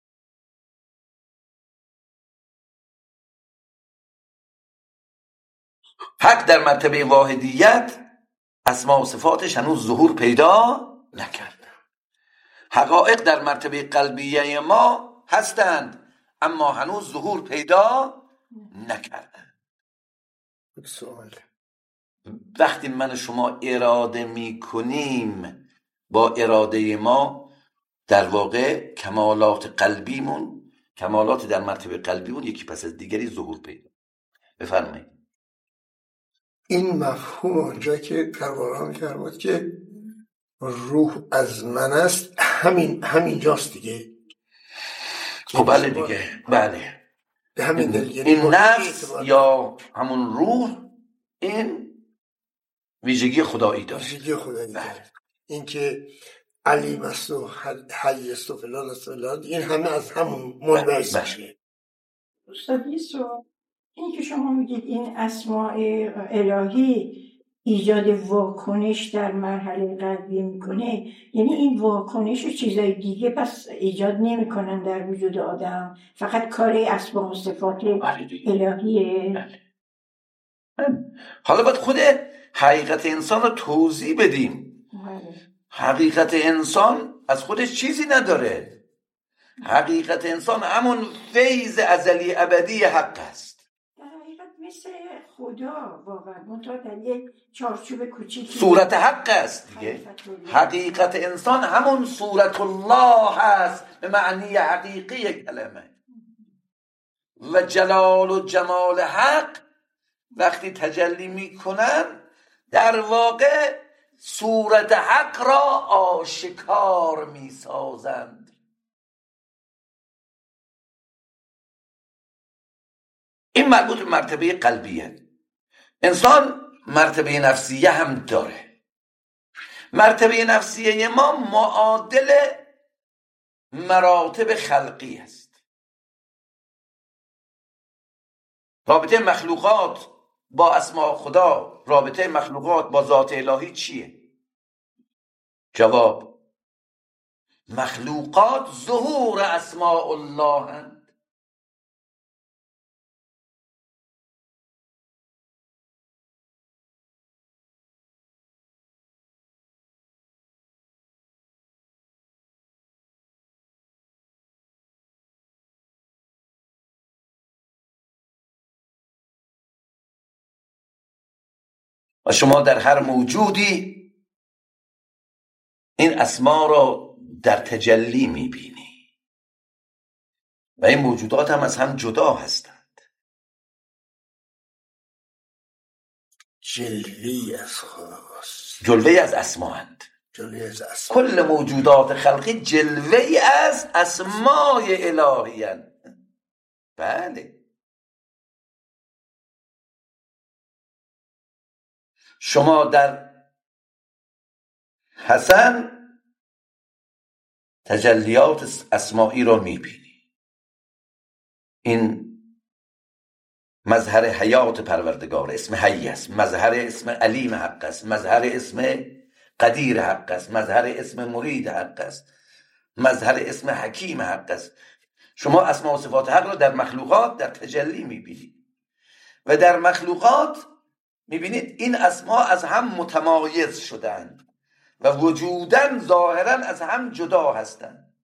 حق در مرتبه واحدیت اسما و صفاتش هنوز ظهور پیدا نکرد. حقایق در مرتبه قلبیه ما هستند، اما هنوز ظهور پیدا نکردند. سوال وقتی من و شما اراده می کنیم، با اراده ما در واقع کمالات قلبیمون، کمالات در مرتبه قلبیمون یکی پس از دیگری ظهور پیدا. بفرمایید. این مفهوم اونجا که درباره می‌فرماد که روح از من است، همین همین جاست دیگه. خب بله دیگه، بله. به همین دلیل این نفس یا همون روح این ویژگی خدایی داره. ویژگی خدایی داره. این که علیم است و حی است و فلان است و فلان، این همه از همون منبعث میشه. استاد یه سوال، این که شما میگید این اسماء الهی ایجاد واکنش در مرحله قلبی میکنه، یعنی این واکنش و چیزای دیگه پس ایجاد نمیکنن در وجود آدم، فقط کار اسماء و صفات الهیه؟ حالا باید خود حقیقت انسان رو توضیح بدیم. حقیقت انسان از خودش چیزی نداره. حقیقت انسان همون فیض ازلی ابدی حق است. در حقیقت مثل خدا واقعا منطقه در یک چارچوب کوچیکی صورت حق است دیگه. حقیقت انسان همون صورت الله است به معنی حقیقی کلمه. و جلال و جمال حق وقتی تجلی میکنن در واقع صورت حق را آشکار میسازند. این مربوط به مرتبه قلبیه. انسان مرتبه نفسیه هم داره. مرتبه نفسیه ما معادل مراتب خلقی است. رابطه مخلوقات با اسماء خدا، رابطه مخلوقات با ذات الهی چیه؟ جواب: مخلوقات ظهور اسماء الله هست. و شما در هر موجودی این اسما را در تجلی میبینی و این موجودات هم از هم جدا هستند. جلوه‌ای از خداست، جلوه‌ای از اسمااند. جلوه‌ای از اسما. کل موجودات خلقی جلوه‌ای از اسمای الهی اند. بله. شما در حسن تجلیات اسمائی را میبینی. این مظهر حیات پروردگار، اسم حی است. مظهر اسم علیم حق است. مظهر اسم قدیر حق است. مظهر اسم مرید حق است. مظهر اسم حکیم حق است. شما اسما و صفات حق را در مخلوقات در تجلی میبینید و در مخلوقات میبینید این اسما از هم متمایز شدند و وجودن ظاهرا از هم جدا هستند.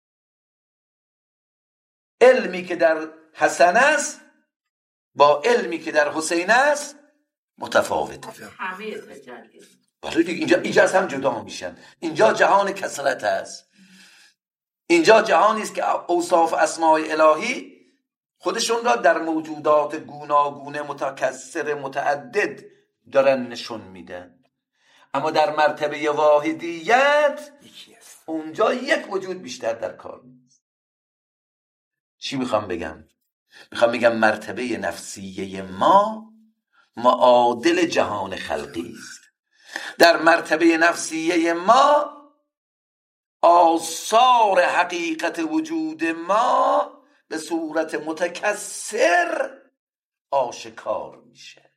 علمی که در حسن است با علمی که در حسین است متفاوته. همه تجلی. بله دیگه، اینجا اینجا از هم جدا میشن. اینجا جهان کثرت است. اینجا جهانی است که اوصاف اسماء الهی خودشون را در موجودات گوناگون متکثر متعدد دارن نشون میدن. اما در مرتبه واحدیت اونجا یک وجود بیشتر در کار نیست. چی میخوام بگم؟ میخوام بگم مرتبه نفسیه ما معادل جهان خلقی است. در مرتبه نفسیه ما آثار حقیقت وجود ما به صورت متکثر آشکار میشه.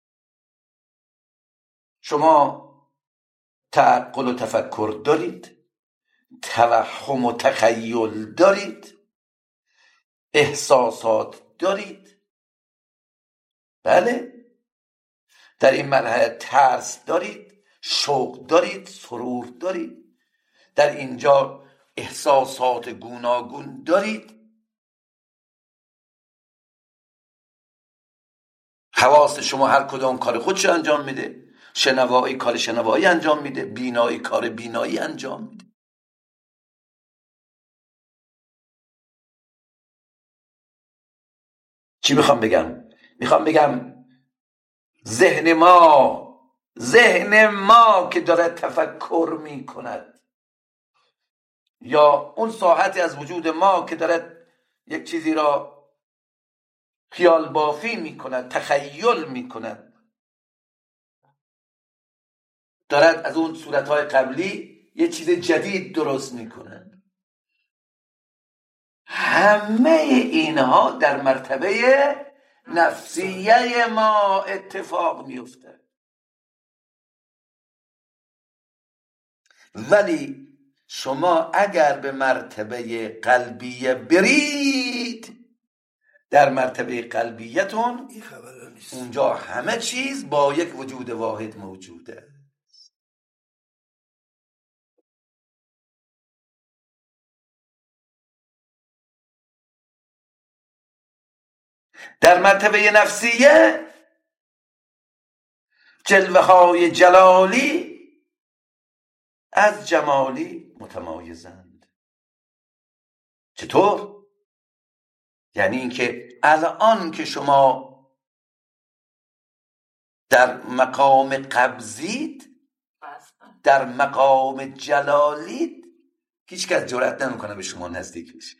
شما تعقل و تفکر دارید، توهم و تخیل دارید، احساسات دارید. بله، در این مرحله ترس دارید، شوق دارید، سرور دارید. در اینجا احساسات گوناگون دارید. حواس شما هر کدام کار خودش انجام میده. شنوایی کار شنوایی انجام میده، بینایی کار بینایی انجام میده. چی میخوام بگم؟ میخوام بگم ذهن ما ذهن ما که داره تفکر میکند یا اون ساحتی از وجود ما که داره یک چیزی را خیال بافی میکند، تخیل میکند، دارد از اون صورتهای قبلی یه چیز جدید درست میکنه. همه اینها در مرتبه نفسیه ما اتفاق میفته. ولی شما اگر به مرتبه قلبیه برید، در مرتبه قلبیتون اونجا همه چیز با یک وجود واحد موجوده. در مرتبه نفسیه جلوه های جلالی از جمالی متمایزند. چطور؟ یعنی اینکه الان که شما در مقام قبضید، در مقام جلالید، هیچ کس جرأت نمیکنه به شما نزدیک بشه.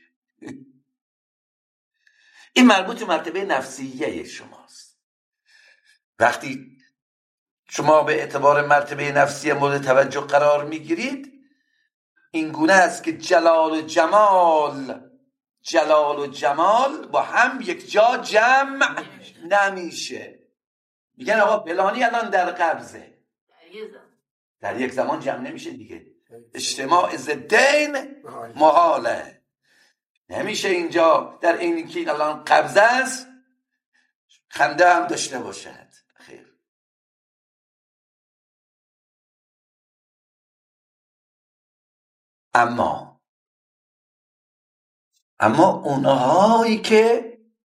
این مربوط به مرتبه نفسیه شماست. وقتی شما به اعتبار مرتبه نفسی مورد توجه قرار میگیرید، این گونه است که جلال و جمال جلال و جمال با هم یک جا جمع نمیشه. میگن آقا فلانی الان در قبضه، در یک زمان جمع نمیشه دیگه. اجتماع ضدین محاله، نمیشه اینجا در این که الان قبضه است خنده هم داشته باشد. خیر. اما اما اونهایی که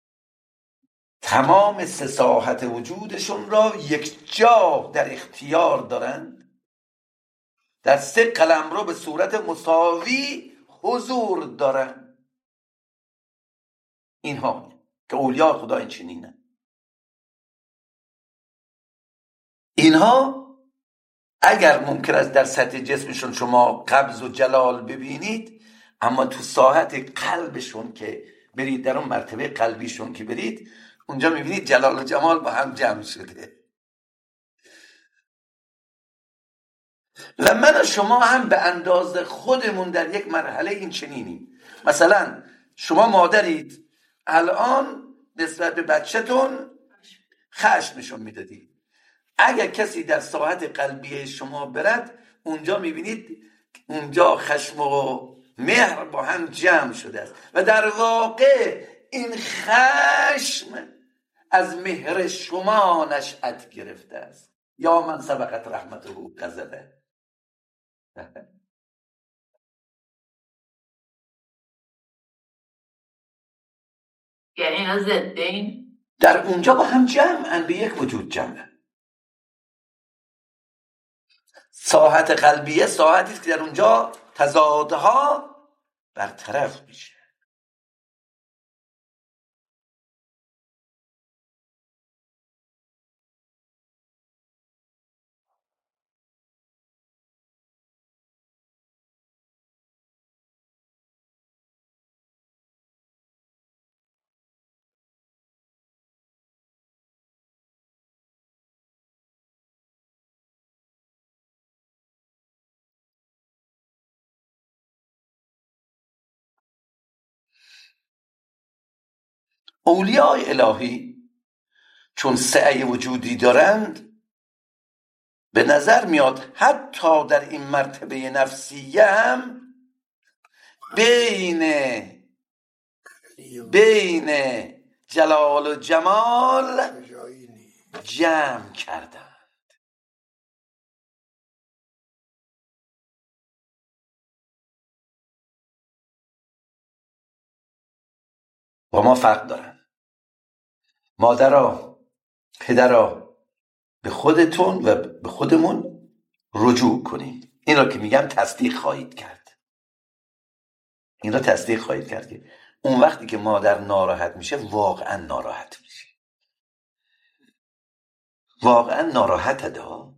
تمام سه ساحت وجودشون را یک جا در اختیار دارند، در سه قلمرو به صورت مساوی حضور دارند، اینها که اولیاء خدا این چنینه، اینها اگر ممکن است در سطح جسمشون شما قبض و جلال ببینید، اما تو ساحت قلبشون که برید، در اون مرتبه قلبیشون که برید، اونجا میبینید جلال و جمال با هم جمع شده. و من و شما هم به اندازه خودمون در یک مرحله این چنینیم. مثلا شما مادرید، الان نسبت به بچه‌تون خشم نشون میدادید. اگر کسی در ساحت قلبی شما برد، اونجا میبینید اونجا خشم و مهر با هم جمع شده است و در واقع این خشم از مهر شما نشأت گرفته است. یا من سبقت رحمته غضبه. یعنی اینا ضدین در اونجا با هم جمعن، به یک وجود جمعن. ساحت قلبیه ساحتی است که در اونجا تضادها برطرف میشه. اولیاء الهی چون سعی وجودی دارند، به نظر میاد حتی در این مرتبه نفسیه هم بین بین جلال و جمال جمع کردند با ما فرق دارن. مادرها، پدرها، به خودتون و به خودمون رجوع کنید. این را که میگم تصدیق خواهید کرد. این را تصدیق خواهید کرد که اون وقتی که مادر ناراحت میشه واقعا ناراحت میشه، واقعا ناراحت ده.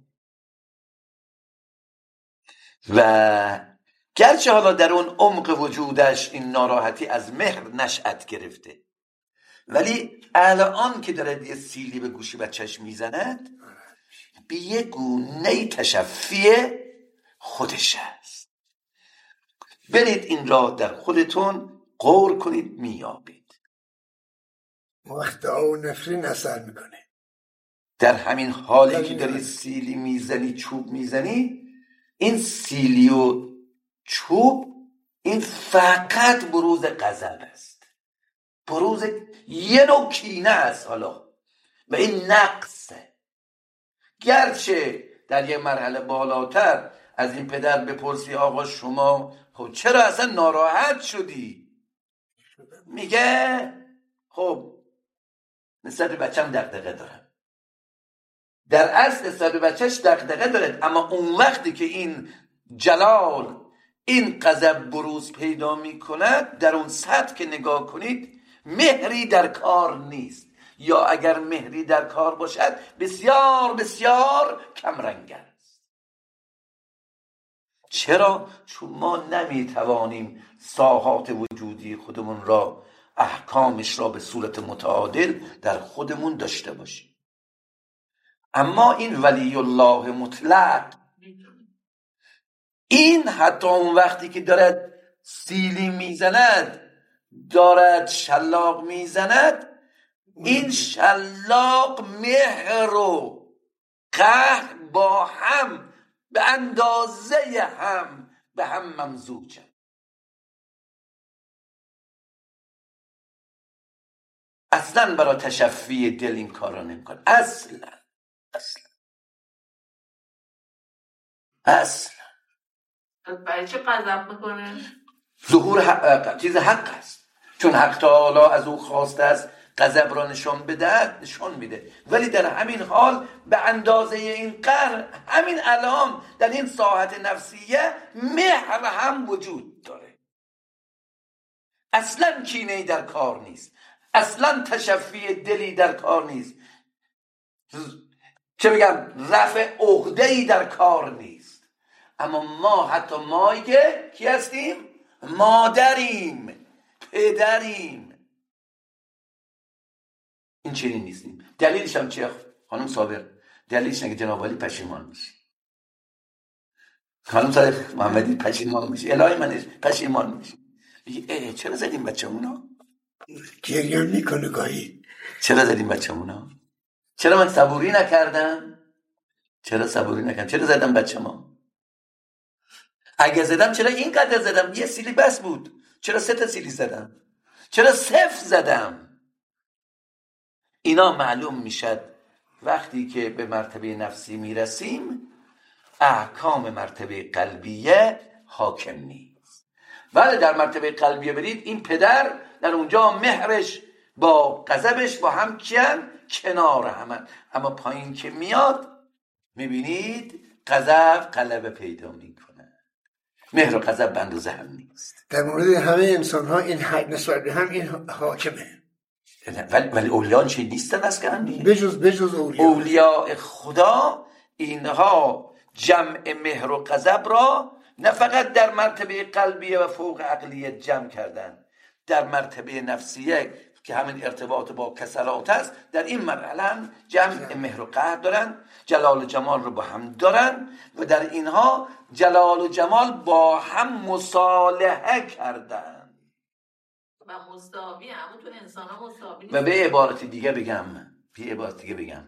و گرچه حالا در اون عمق وجودش این ناراحتی از مهر نشأت گرفته، ولی الان که داره یه سیلی به گوشی بچهش میزند، به یه گونه تشفی خودش است. برید این را در خودتون غور کنید، میابید. وقت او نفرین اثر میکنه. در همین حالی که داری سیلی میزنی، چوب میزنی، این سیلی و چوب این فقط بروز غضب است، بروز یه نوع کینه است حالا، و این نقصه. گرچه در یه مرحله بالاتر از این پدر بپرسی آقا شما خب چرا اصلا ناراحت شدی، میگه خب نسبت به بچم دغدغه دارم. در اصل نسبت به بچهش دغدغه داره، اما اون وقتی که این جلال، این غضب بروز پیدا میکند، در اون سطح که نگاه کنید مهری در کار نیست، یا اگر مهری در کار باشد بسیار بسیار کم رنگ است. چرا؟ چون ما نمیتوانیم ساحات وجودی خودمون را، احکامش را به صورت متعادل در خودمون داشته باشیم. اما این ولی الله مطلق این حتی اون وقتی که دارد سیلی میزند، دارد شلاق میزند، این شلاق مهر و قهر با هم به اندازه هم به هم ممزوجه. اصلا برای تشفی دل این کار را نمیکنه. اصلا اصلا اصلا برای چه غضب میکنه؟ ظهور حق، چیز حق است، چون حق تعالی از او خواسته است غضب را نشان بده، نشان میده. ولی در همین حال به اندازه این قهر همین الان در این ساحت نفسیه مهر هم وجود داره. اصلا کینه‌ای در کار نیست، اصلا تشفی دلی در کار نیست، چه بگم رفع عقده‌ای در کار نیست. اما ما، حتی مایی که کی هستیم؟ مادریم، پدریم، این چنین نیستیم. دلیلش هم چیه خانم صابر؟ دلیلش اینه که جناب عالی پشیمان میشه. خانم صادق محمدی پشیمان میشه، الهی منش پشیمان میشه. میگه چرا زدیم بچه‌مونو؟ گریه میکنه گاهی. چرا زدیم بچه‌مونو؟ چرا من صبوری نکردم؟ چرا صبوری نکردم؟ چرا زدم بچه‌مو؟ اگه زدم چرا اینقدر زدم؟ یه سیلی بس بود. چرا سه تا سیلی زدم؟ چرا صفر زدم؟ اینا معلوم میشد وقتی که به مرتبه نفسی میرسیم احکام مرتبه قلبیه حاکم نیست. ولی در مرتبه قلبیه برید، این پدر در اونجا مهرش با غضبش با هم کیان؟ کنار همن. اما پایین که میاد میبینید غضب غلبه پیدا میکنه. مهر و غضب به اندازه هم نیست. در مورد همه انسان ها این حق نسبت به هم این حاکمه. ولی, ولی اولیان چی نیستن از که هم بجز بجز اولیاء اولیاء خدا اینها جمع مهر و غضب را نه فقط در مرتبه قلبیه و فوق عقلیه جمع کردن، در مرتبه نفسیه که همین ارتباط با کسرات است، در این مرحله هم جمع مهر و قهر دارن، جلال و جمال رو با هم دارن و در اینها جلال و جمال با هم مصالحه کردن و مساوی همون تو انسان ها مساوی. و به عبارت دیگه بگم به عبارت دیگه بگم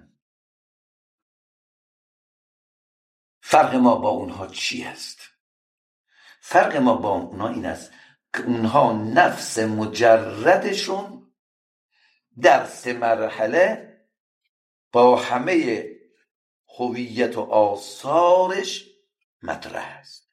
فرق ما با اونها چی است؟ فرق ما با اونها این است که اونها نفس مجردشون در سه مرحله با همه هویت و آثارش مطرح است.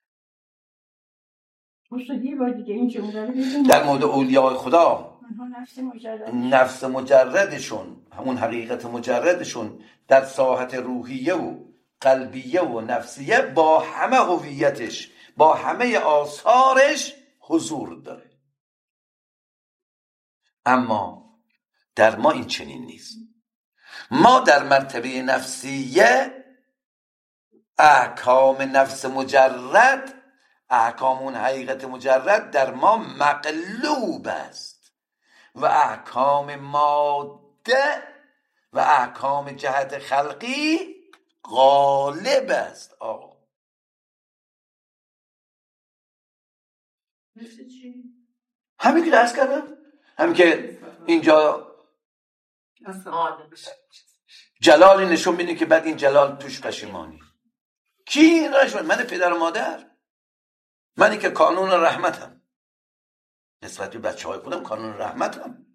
در مورد اولیاء خدا نفس مجرد نفس مجردشون، همون حقیقت مجردشون در ساحت روحیه و قلبیه و نفسیه با همه هویتش، با همه آثارش حضور داره. اما در ما این چنین نیست. ما در مرتبه نفسیه احکام نفس مجرد، احکام اون حقیقت مجرد در ما مقلوب است و احکام ماده و احکام جهت خلقی غالب است. آقا مثل چی؟ همین که درست کردم، همین که اینجا جلالی نشون میده که بعد این جلال توش پشیمانی. کی این رشون؟ من پدر و مادر، منی که کانون رحمتم نسبت به بچه های خودم، کانون رحمتم.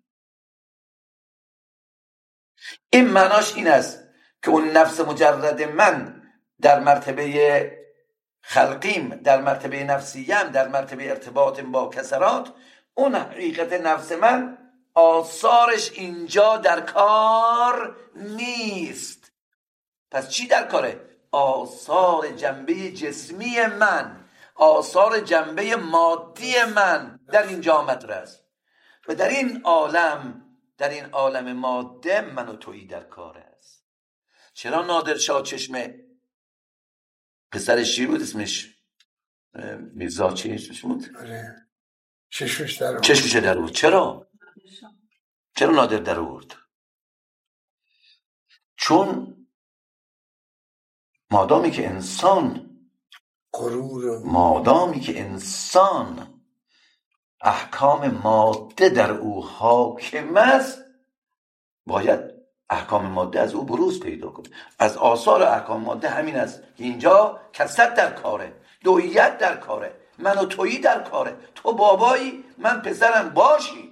این معناش این است که اون نفس مجرد من در مرتبه خلقیم، در مرتبه نفسیم، در مرتبه ارتباط با کسرات، اون حقیقت نفس من آثارش اینجا در کار نیست. پس چی در کاره؟ آثار جنبه جسمی من، آثار جنبه مادی من در اینجا مطرح است. و در این عالم، در این عالم ماده من و تویی در کار است. چرا نادر شاه چشمه پسرش چی بود اسمش؟ میرزا چی اسمش بود؟ چشمش در آورد. چشمش در آورد. چرا؟ چرا نادر در آورد؟ چون مادامی که انسان غرور مادامی که انسان احکام ماده در او حاکم است، باید احکام ماده از او بروز پیدا کنه. از آثار احکام ماده همین است که اینجا کثرت در کاره، دویت در کاره، من و تویی در کاره، تو بابایی من پسرم باشی.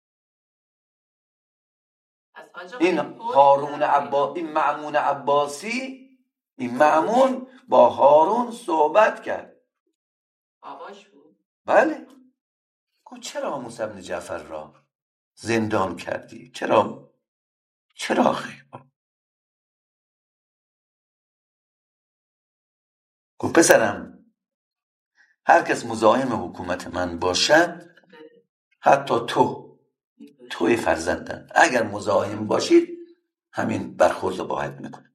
این هارون عبا این مأمون عباسی، این مأمون با هارون صحبت کرد. باباش بود. بله. گفت چرا موسی بن جعفر را زندان کردی؟ چرا؟ چرا خیر؟ گفت پسرم، هر کس مزاحم حکومت من باشد، حتی تو توی فرزندن، اگر مزاحم باشید همین برخورد رو باید میکنه.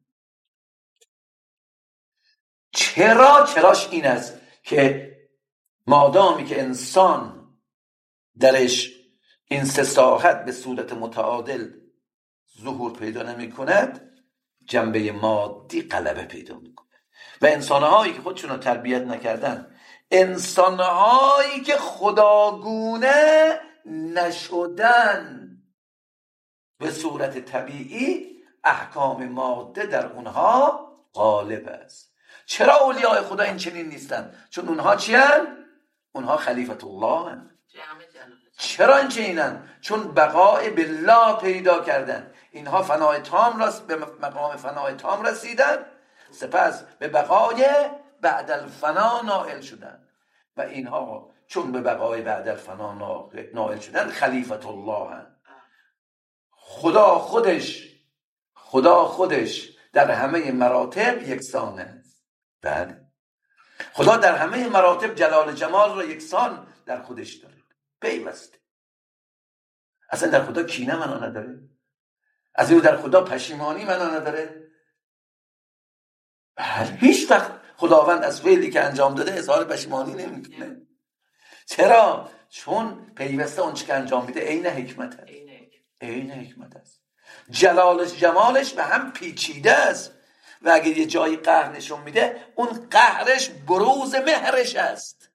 چرا؟ چراش این است که مادامی که انسان درش این سه ساحت به صورت متعادل ظهور پیدا نمی کند، جنبه مادی غلبه پیدا میکنه و انسانهایی که خودشون رو تربیت نکردن، انسانهایی که خداگونه نشدن، به صورت طبیعی احکام ماده در اونها غالب است. چرا اولیاء خدا این چنین نیستن؟ چون اونها چی هن؟ اونها خلیفت الله هن. چرا این چنینن؟ چون بقای بالله پیدا کردن. اینها فنای تام رس به مقام فنای تام رسیدن، سپس به بقای بعد الفنا نائل شدن و اینها چون به بقای بعد الفنا نائل شدن خلیفت الله هن. خدا خودش خدا خودش در همه مراتب یکسان است. بله، خدا در همه مراتب جلال جمال را یکسان در خودش داره، پیوسته. اصلا در خدا کینه منو نداره، از این در خدا پشیمانی منو نداره. بله، هیچ وقت خداوند از فعلی که انجام داده اظهار پشیمانی نمیکنه. چرا؟ چون پیوسته اون چی که انجام میده عین حکمت است. عین حکمت است. جلالش جمالش به هم پیچیده است و اگر یه جایی قهر نشون میده، اون قهرش بروز مهرش است.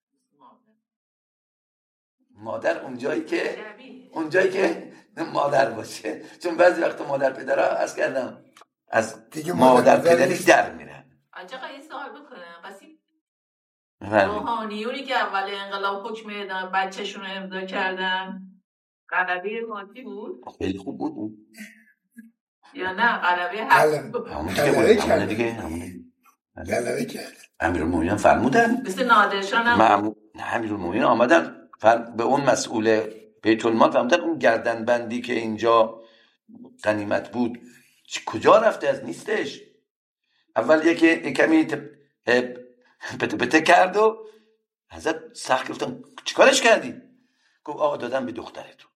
مادر اون جایی که اون جایی که مادر باشه، چون بعضی وقت مادر پدرها از کردم از مادر پدری در میرن. آنجا قیه سوال بکنم قصی روحانیونی که اول انقلاب حکم اعدام بچه‌شون رو امضا کردن، غلبه مادی بود؟ خیلی خوب بود یا نه غلبه حق بود؟ غلبه کرد دیگه، غلبه کرد. امیرالمومنین فرمودن مثل نادرشاه هم معمول امیرالمومنین آمدن به اون مسئول بیت المال فرمودن اون گردن بندی که اینجا غنیمت بود کجا رفته؟ از نیستش. اول یکی کمی پته پته کرد و حضرت سخت گفتم چیکارش کردی؟ گفت آقا دادم به دخترتون.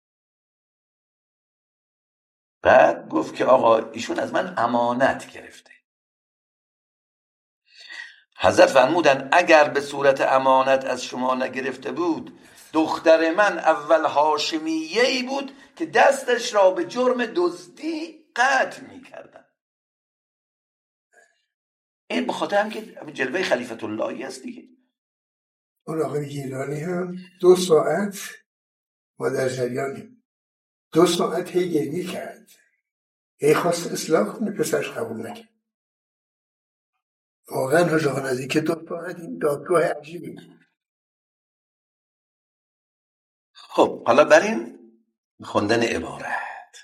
بعد گفت که آقا ایشون از من امانت گرفته. حضرت فرمودن اگر به صورت امانت از شما نگرفته بود، دختر من اول هاشمیه‌ای بود که دستش را به جرم دزدی قطع می‌کردن. این بخاطر هم که جلوه خلیفت اللهی است دیگه. اون آقای گیلانی هم دو ساعت ما در جریانیم، دو ساعت هی گریه کرد، هی خواست اصلاح کنه، پسرش قبول نکرد. واقعا حاج آقا نزدیک که دو ساعت این دادگاه عجیبی. خب حالا بریم خوندن عبارت.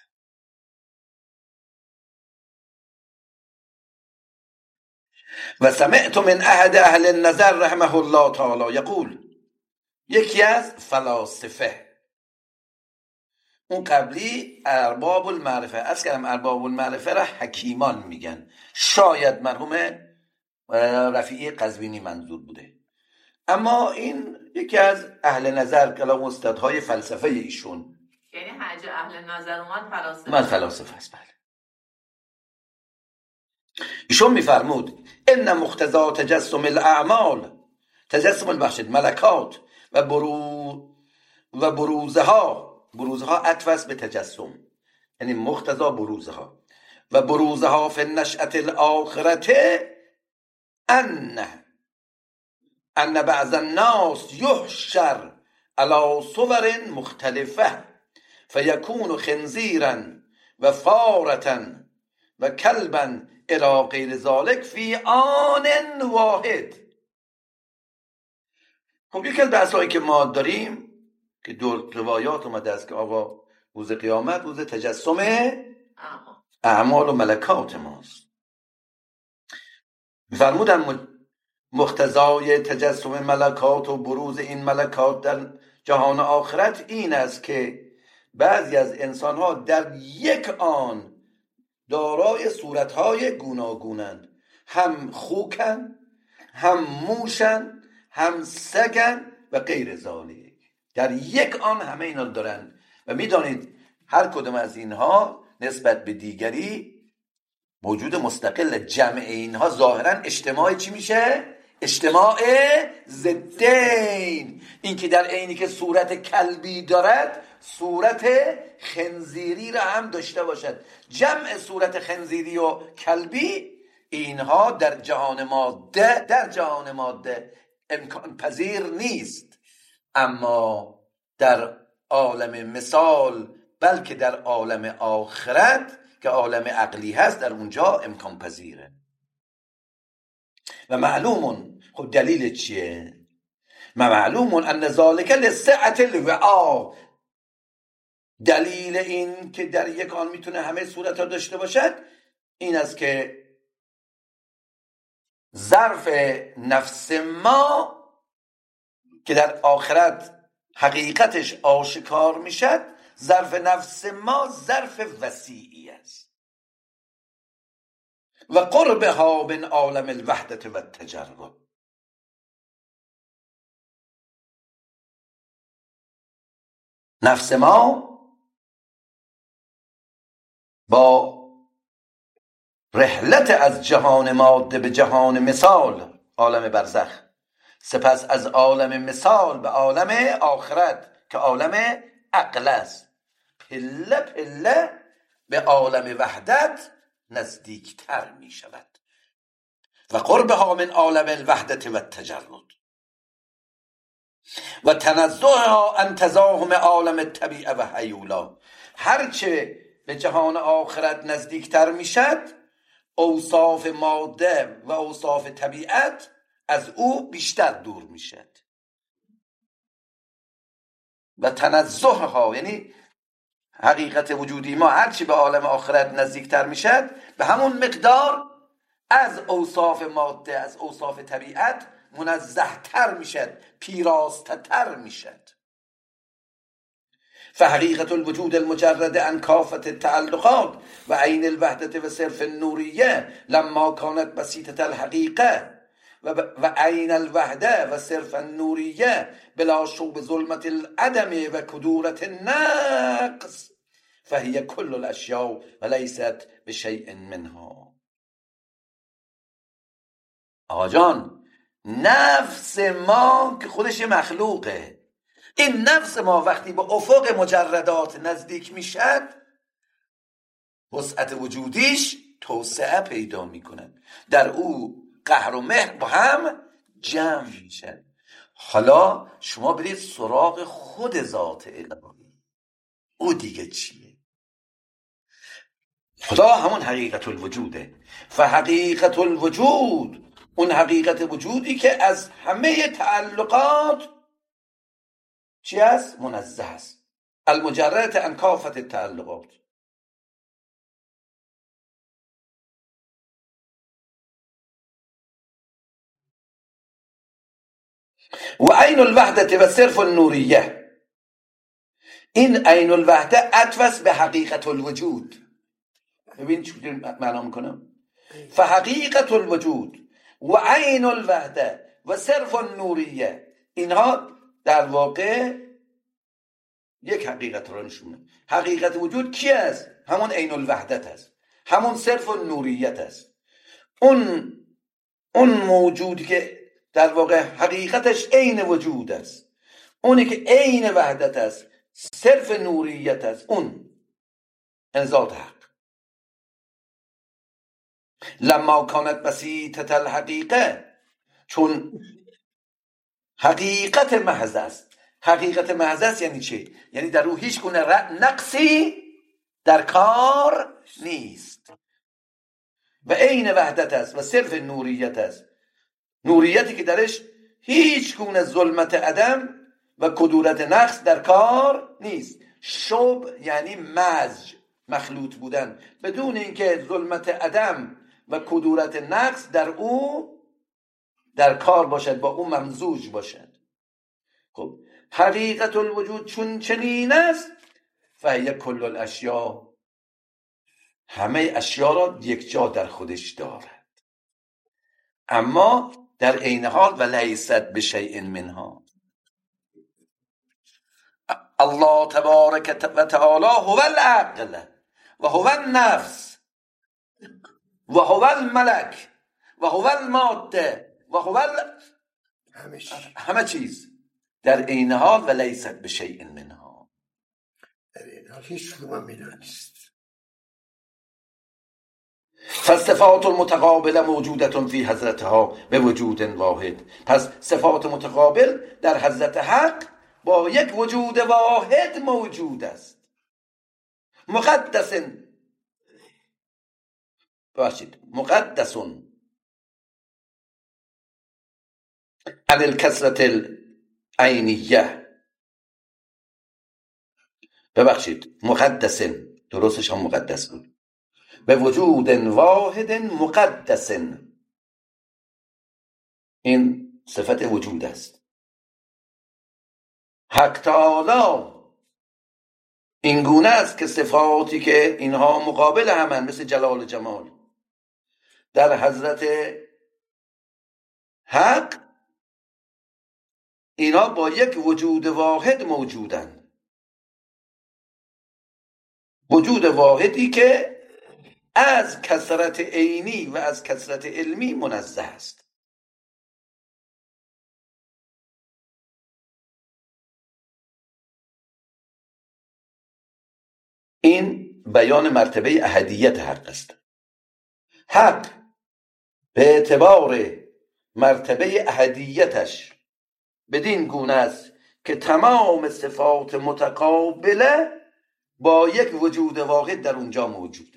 و سمعت من احد اهل النظر رحمه الله تعالی یقول، یکی از فلاسفه، اون قبلی ارباب المعرفه، از کلم ارباب المعرفه را حکیمان میگن، شاید مرحوم رفیعی قزوینی منظور بوده، اما این یکی از اهل نظر کلام استادهای فلسفه ایشون، یعنی حج اهل نظر اومد فلاسفه من فلاسفه است. بله. ایشون میفرمود ان مقتضا تجسم الاعمال، تجسم البخشد ملکات و برو و بروزها، بروزها عطف به تجسم، یعنی مقتضا بروزها و بروزها فی النشأة الاخرة ان ان بعض الناس یحشر علی صور مختلفه فیکون خنزیرا و فارة و کلبا الی غیر ذلک فی آن واحد. خب یکی از بحثایی که ما داریم که دو روایات اومده است که آقا روز قیامت روز تجسم اعمال و ملکات ماست. فرمودن مقتضای تجسم ملکات و بروز این ملکات در جهان آخرت این است که بعضی از انسانها در یک آن دارای صورتهای گوناگونند، هم خوکن، هم موشن، هم سگن و غیر ذالک. در یک آن همه اینا دارن و میدانید هر کدوم از اینها نسبت به دیگری موجود مستقل. جمع اینها ظاهرا اجتماع چی میشه؟ اجتماع ضدین. این که در عینی که صورت کلبی دارد صورت خنزیری را هم داشته باشد. جمع صورت خنزیری و کلبی اینها در جهان ماده در جهان ماده امکان پذیر نیست، اما در عالم مثال بلکه در عالم آخرت که عالم عقلی هست در اونجا امکان پذیره. و معلومون خب دلیل چیه؟ ما معلومون ان ذالک لسعة الوعاء. دلیل این که در یک آن میتونه همه صورت ها داشته باشد این است که ظرف نفس ما که در آخرت حقیقتش آشکار میشد، ظرف نفس ما ظرف وسیعی است و قربها من عالم الوحدت و التجرد. نفس ما با رحلت از جهان ماده به جهان مثال عالم برزخ، سپس از عالم مثال به عالم آخرت که عالم عقل است، پله پله به عالم وحدت نزدیکتر می شود. و قربها من عالم الوحدت و التجرد و تنزهها عن تزاحم عالم الطبیعه و هیولا. هرچه به جهان آخرت نزدیکتر می شد اوصاف ماده و اوصاف طبیعت از او بیشتر دور می شد. و تنزهها یعنی حقیقت وجودی ما هرچی به عالم آخرت نزدیکتر می شد به همون مقدار از اوصاف ماده از اوصاف طبیعت منزه تر می شد، پیراسته تر می شد. فحقیقت الوجود المجرد عن کافة التعلقات و عین الوحدت و صرف النوریه لما کانت بسیطة الحقیقه و عین الوحده و صرف النوریه بلا شوب ظلمت العدم و کدورت النقص فهی کل الاشیاء و لیست بشیء منها. آقا جان، نفس ما که خودش مخلوقه، این نفس ما وقتی به افق مجردات نزدیک میشد وسعت وجودیش توسعه پیدا میکنه، در او قهر و مهر با هم جمع میشن. حالا شما برید سراغ خود ذات الهی، او دیگه چیه؟ خدا همون حقیقت الوجوده. فحقیقت الوجود اون حقیقت وجودی که از همه تعلقات چی است؟ منزه است، المجرد عن کافة التعلقات. و عین الوحدت و صرف النوریه. این عین الوحده عطف به حقیقت الوجود. ببین چی معنا میکنم؟ فحقیقت الوجود و عین الوحده و صرف النوریه، اینها در واقع یک حقیقت را نشونه. حقیقت وجود کی است؟ همون عین الوحدت است، همون صرف النوریت است. اون اون موجودی که در واقع حقیقتش عین وجود است، اونی که عین وحدت است، صرف نوریت است، اون ذات حق. لما کانت بسیطة الحقیقه، چون حقیقت محض است. حقیقت محض است یعنی چه؟ یعنی در او هیچ گونه نقصی در کار نیست و عین وحدت است و صرف نوریت است. نوریتی که درش هیچ گونه ظلمت عدم و کدورت نقص در کار نیست. شب یعنی مزج، مخلوط بودن، بدون اینکه ظلمت عدم و کدورت نقص در او در کار باشد، با او ممزوج باشد. خب حقیقت الوجود چون چنین است، فهی کل الاشیاء، همه اشیا را یک جا در خودش دارد، اما در عین حال و لیست بشیء منها. الله تبارک و تعالی هو العقل و هو النفس و هو الملک و هو الماده و هو ال... همه چیز در عین حال و لیست بشیء منها، در عین حال هیچ کدوم اینا نیست. فالصفات المتقابله موجودة فی حضرتها به وجود واحد. پس صفات متقابل در حضرت حق با یک وجود واحد موجود است. مقدس باشید مقدس عن الکثرة العینیه، ببخشید مقدس، درستش هم مقدس بود، به وجود واحد مقدس. این صفت وجود است. حق تعالی این گونه است که صفاتی که اینها مقابل همن مثل جلال و جمال در حضرت حق، اینها با یک وجود واحد موجودن. وجود واحدی که از کثرت عینی و از کثرت علمی منزه است. این بیان مرتبه احدیت حق است. حق به اعتبار مرتبه احدیتش بدین گونه است که تمام صفات متقابله با یک وجود واحد در اونجا موجوده.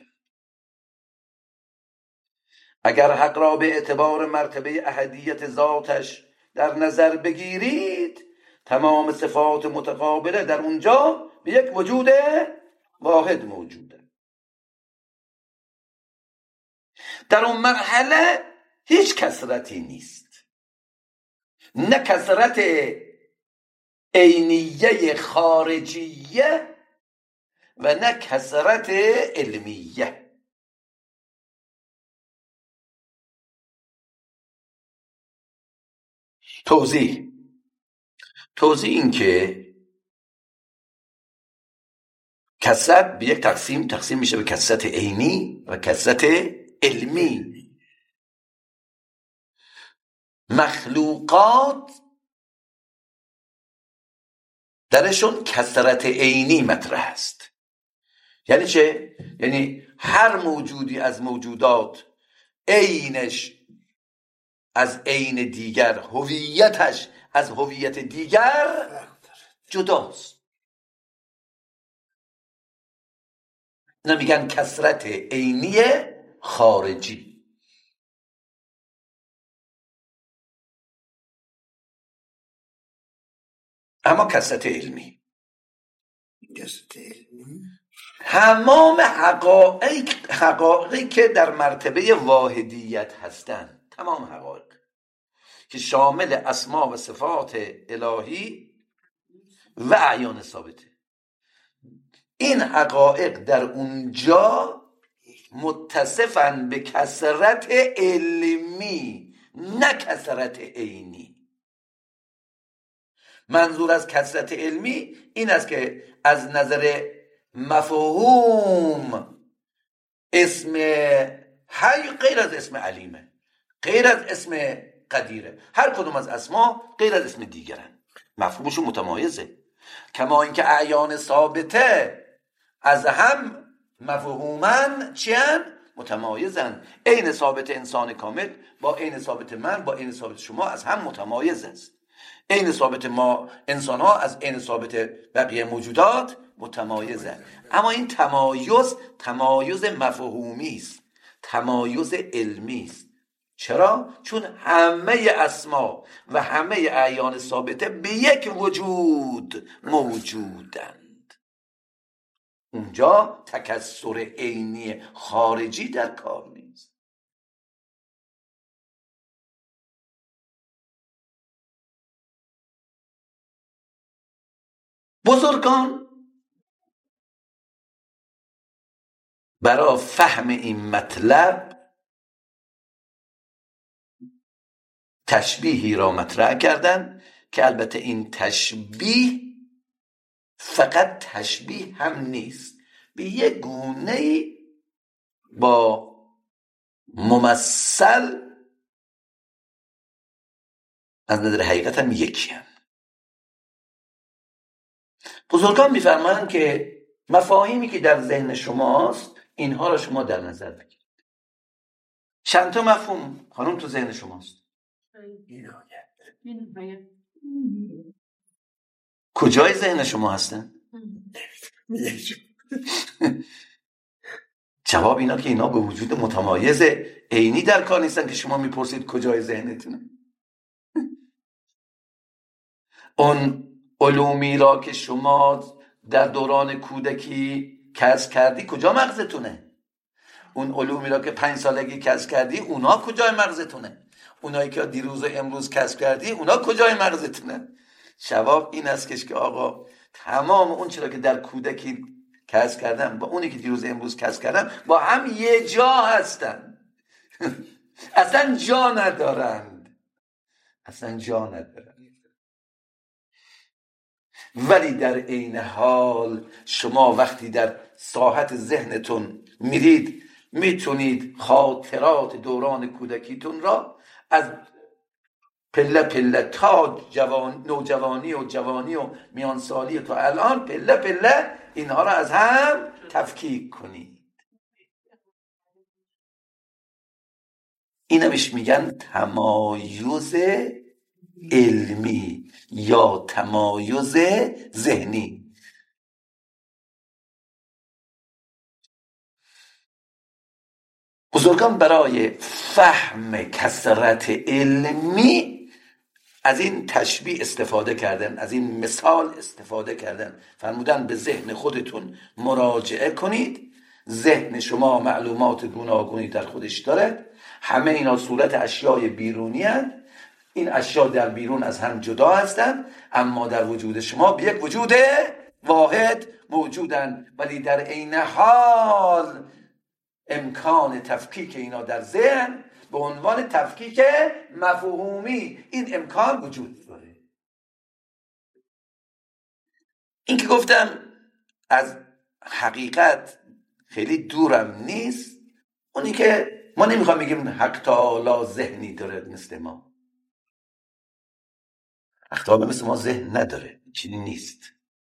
اگر حق را به اعتبار مرتبه احدیت ذاتش در نظر بگیرید، تمام صفات متقابله در اونجا به یک وجود واحد موجوده. در اون مرحله هیچ کثرتی نیست، نه کثرت عینیه خارجیه و نه کثرت علمیه. توضیح توضیح این که کثرت به یک تقسیم تقسیم میشه به کثرت عینی و کثرت علمی. مخلوقات درشون کثرت عینی مطرح است. یعنی چه؟ یعنی هر موجودی از موجودات عینش از عین دیگر، هویتش از هویت دیگر جداست. نمیگن کثرت عینی خارجی. اما کثرت علمی، کثرت علمی تمام حقایق حقایقی که در مرتبه واحدیت هستند، تمام حقایق که شامل اسما و صفات الهی و اعیان ثابته، این حقایق در اونجا متصفن به کثرت علمی، نه کثرت عینی. منظور از کثرت علمی این است که از نظر مفهوم اسم حی غیر از اسم علیمه، غیر از اسم قدیره. هر کدوم از اسما غیر از اسم دیگرن، مفهومشون متمایزه. کما اینکه اعیان ثابته از هم مفهومن چیان؟ متمایزن. عین ثابت انسان کامل با عین ثابت من با عین ثابت شما از هم متمایز است. عین ثابت ما انسان ها از عین ثابت بقیه موجودات متمایزه، اما این تمایز تمایز مفهومی است، تمایز علمی است. چرا؟ چون همه اسما و همه اعیان ثابته به یک وجود موجودند. اونجا تکثر عینی خارجی در کار نیست. بزرگان برای فهم این مطلب تشبیهی را مطرح کردن که البته این تشبیه فقط تشبیه هم نیست، به یک گونه با ممثل از نظر حقیقت هم یکی هم. بزرگان میفرمایند که مفاهیمی که در ذهن شماست اینها را شما در نظر بگیرید. چند تا مفهوم خانم تو ذهن شماست؟ کجای ذهن شما هستن؟ جواب اینا که اینا به وجود متمایز عینی در کار نیستن که شما میپرسید کجای ذهنتونه. اون علومی را که شما در دوران کودکی کسب کردی کجا مغزتونه؟ اون علومی را که پنج سالگی کسب کردی اونا کجای مغزتونه؟ اونایی که دیروز و امروز کسب کردی اونا کجای مغزتونه؟ جواب این است که آقا تمام اون چرا که در کودکی کسب کردن با اونی که دیروز و امروز کسب کردن با هم یه جا هستن. اصلا جا ندارند، اصلا جا ندارند. ولی در عین حال شما وقتی در ساحت ذهنتون میرید میتونید خاطرات دوران کودکیتون را از پله پله تا جوان، نوجوانی و جوانی و میانسالی تا الان پله پله اینها را از هم تفکیک کنید. اینا بهش میگن تمایز علمی یا تمایز ذهنی. بزرگان برای فهم کثرت علمی از این تشبیه استفاده کردن، از این مثال استفاده کردن، فرمودن به ذهن خودتون مراجعه کنید. ذهن شما معلومات گوناگونی در خودش داره، همه اینا صورت اشیای بیرونی هستند. این اشیا در بیرون از هم جدا هستند اما در وجود شما به یک وجود واحد موجودند، ولی در عین حال امکان تفکیک اینا در ذهن به عنوان تفکیک مفهومی این امکان وجود داره. این که گفتم از حقیقت خیلی دورم نیست، اونی که ما نمیخوام بگیم حق تعالی ذهنی داره مثل ما. حق تعالی مثل ما ذهن نداره، چیزی نیست،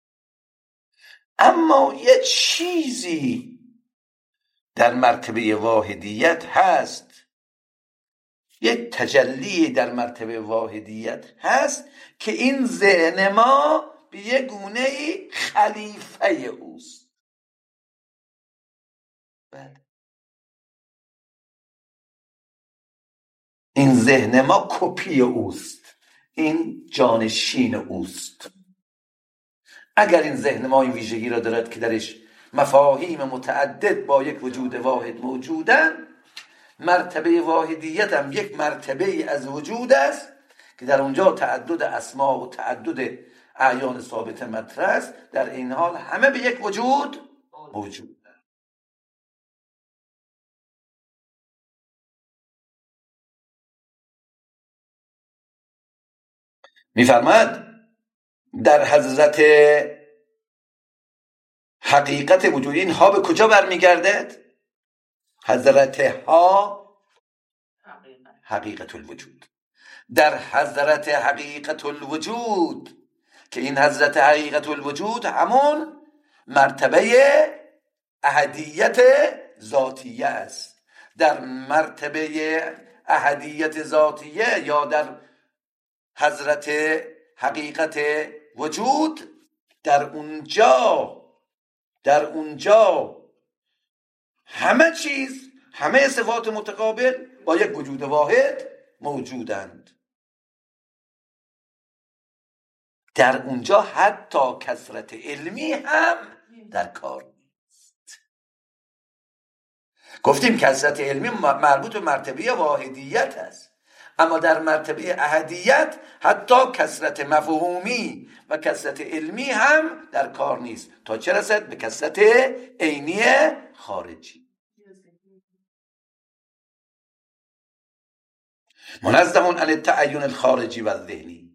اما یه چیزی در مرتبه واحدیت هست، یک تجلی در مرتبه واحدیت هست که این ذهن ما به یک گونه خلیفه اوست. بله. این ذهن ما کپی اوست، این جانشین اوست. اگر این ذهن ما این ویژگی را دارد که درش مفاهیم متعدد با یک وجود واحد موجودن، مرتبه واحدیت هم یک مرتبه از وجود است که در اونجا تعدد اسما و تعدد اعیان ثابت مطرح است، در این حال همه به یک وجود موجود. می‌فرماید در حضرت حقیقت وجود، این ها به کجا برمیگردد؟ حضرت ها حقیقت الوجود. در حضرت حقیقت الوجود که این حضرت حقیقت الوجود همون مرتبه احدیت ذاتیه است. در مرتبه احدیت ذاتیه یا در حضرت حقیقت وجود در اونجا در اونجا همه چیز، همه صفات متقابل با یک وجود واحد موجودند. در اونجا حتی کثرت علمی هم در کار نیست. گفتیم کثرت علمی مربوط به مرتبه واحدیت است، اما در مرتبه احدیت حتی کثرت مفهومی و کثرت علمی هم در کار نیست تا چه رسد به کثرت عینی خارجی. منزه عن التعین الخارجی و الذهنی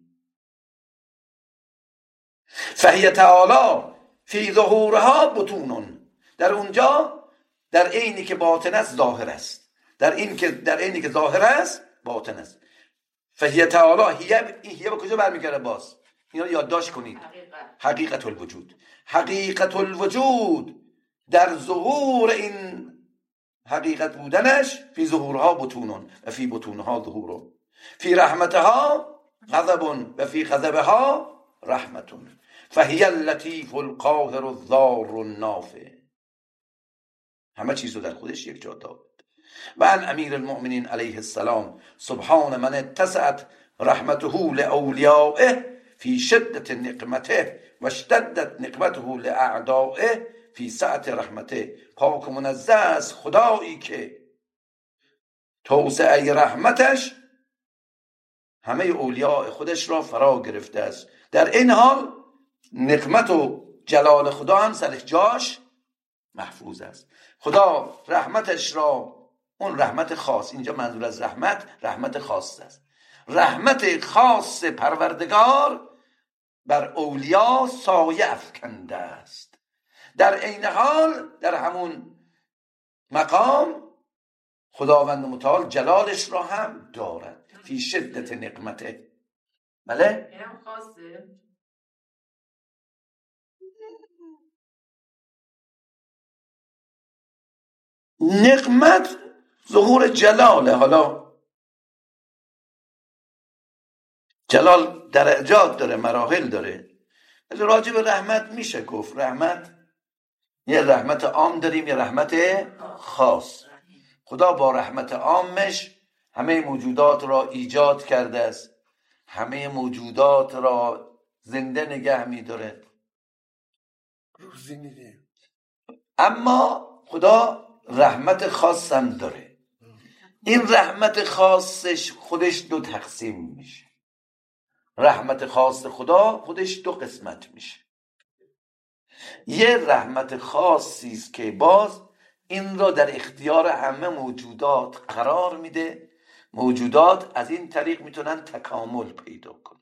فهی تعالی فی ظهورها بطون. در اونجا در عینی که باطن است ظاهر است، در این که در عینی که ظاهر است باطن است. فهی تعالی هیه هیه به کجا برمیگرده؟ باز اینا یادداشت کنید. حقیقت. حقیقت الوجود. حقیقت الوجود در ظهور این حقیقت بودنش فی ظهورها بطونون و فی بطونها ظهورون، فی رحمتها غضب و فی غضبها رحمتون، فهی اللطیف القاهر الضار النافع. همه چیز رو در خودش یک جا داد. و عن امیر المؤمنین علیه السلام سبحان من اتسعت رحمته لاولیائه فی شدت نقمته و اشتدت نقمته لاعدائه فی سعت رحمته. پاک و منزه از خدایی که توسعه رحمتش همه اولیاء خودش را فرا گرفته است، در این حال نقمت و جلال خدا هم سر جاش محفوظ است. خدا رحمتش را، اون رحمت خاص، اینجا منظور از رحمت رحمت خاص است، رحمت خاص پروردگار بر اولیا سایه افکنده است. در عین حال در همون مقام خداوند متعال جلالش را هم دارد فی شدت نقمته. بله؟ اینم خاصه. نقمت ظهور جلاله. حالا جلال درجات داره، مراحل داره. راجع به رحمت میشه گفت رحمت یه رحمت عام داریم، یه رحمت خاص. خدا با رحمت عامش همه موجودات را ایجاد کرده است، همه موجودات را زنده نگه میداره، روزی میده. اما خدا رحمت خاص هم داره. این رحمت خاصش خودش دو تقسیم میشه. رحمت خاص خدا خودش دو قسمت میشه. یه رحمت خاصی است که باز این را در اختیار همه موجودات قرار میده، موجودات از این طریق میتونن تکامل پیدا کنن.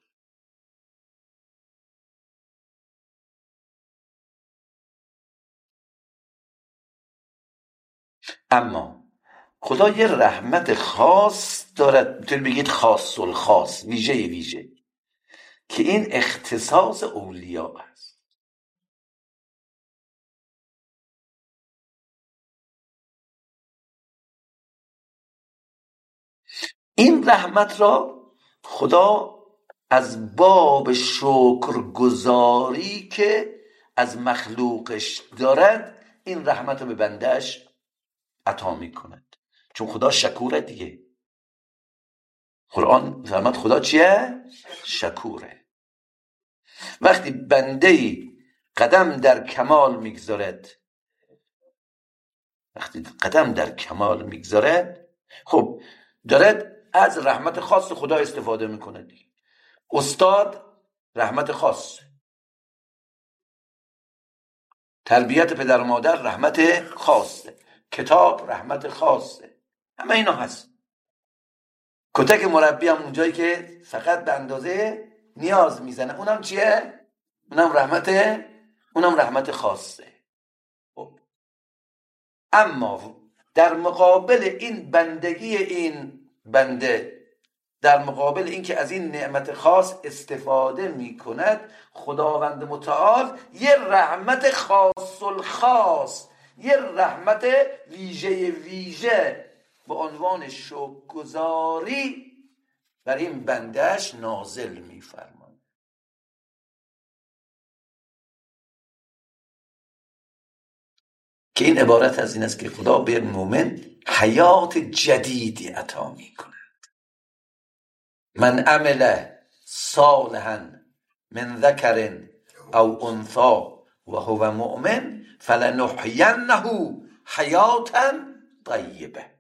اما خدا یه رحمت خاص دارد، میتونید بگید خاص الخاص، ویژه ویژه، که این اختصاص اولیاء است. این رحمت را خدا از باب شکرگزاری که از مخلوقش دارد این رحمت رو به بندهش عطا می کند، چون خدا شکوره دیگه. قرآن فرمود خدا چیه؟ شکوره. وقتی بنده‌ای قدم در کمال میگذارد، وقتی قدم در کمال میگذارد، خب دارد از رحمت خاص خدا استفاده میکنه دیگه. استاد رحمت خاص، تربیت پدر و مادر رحمت خاصه، کتاب رحمت خاصه، همه اینا هست. کتک مربی هم اونجایی که فقط به اندازه نیاز میزنه، اونم چیه؟ اونم رحمت اونم رحمت خاصه. اما در مقابل این بندگی این بنده، در مقابل این که از این نعمت خاص استفاده می کند، خداوند متعال یه رحمت خاص الخاص، یه رحمت ویژه ویژه به عنوان شکرگزاری بر این بندهش نازل میفرماید. که این عبارت از این است که خدا به مومن حیات جدیدی عطا می کند. من عمل صالحا من ذکر او انثى و هو مؤمن فلنحینه حیاتا طیبه.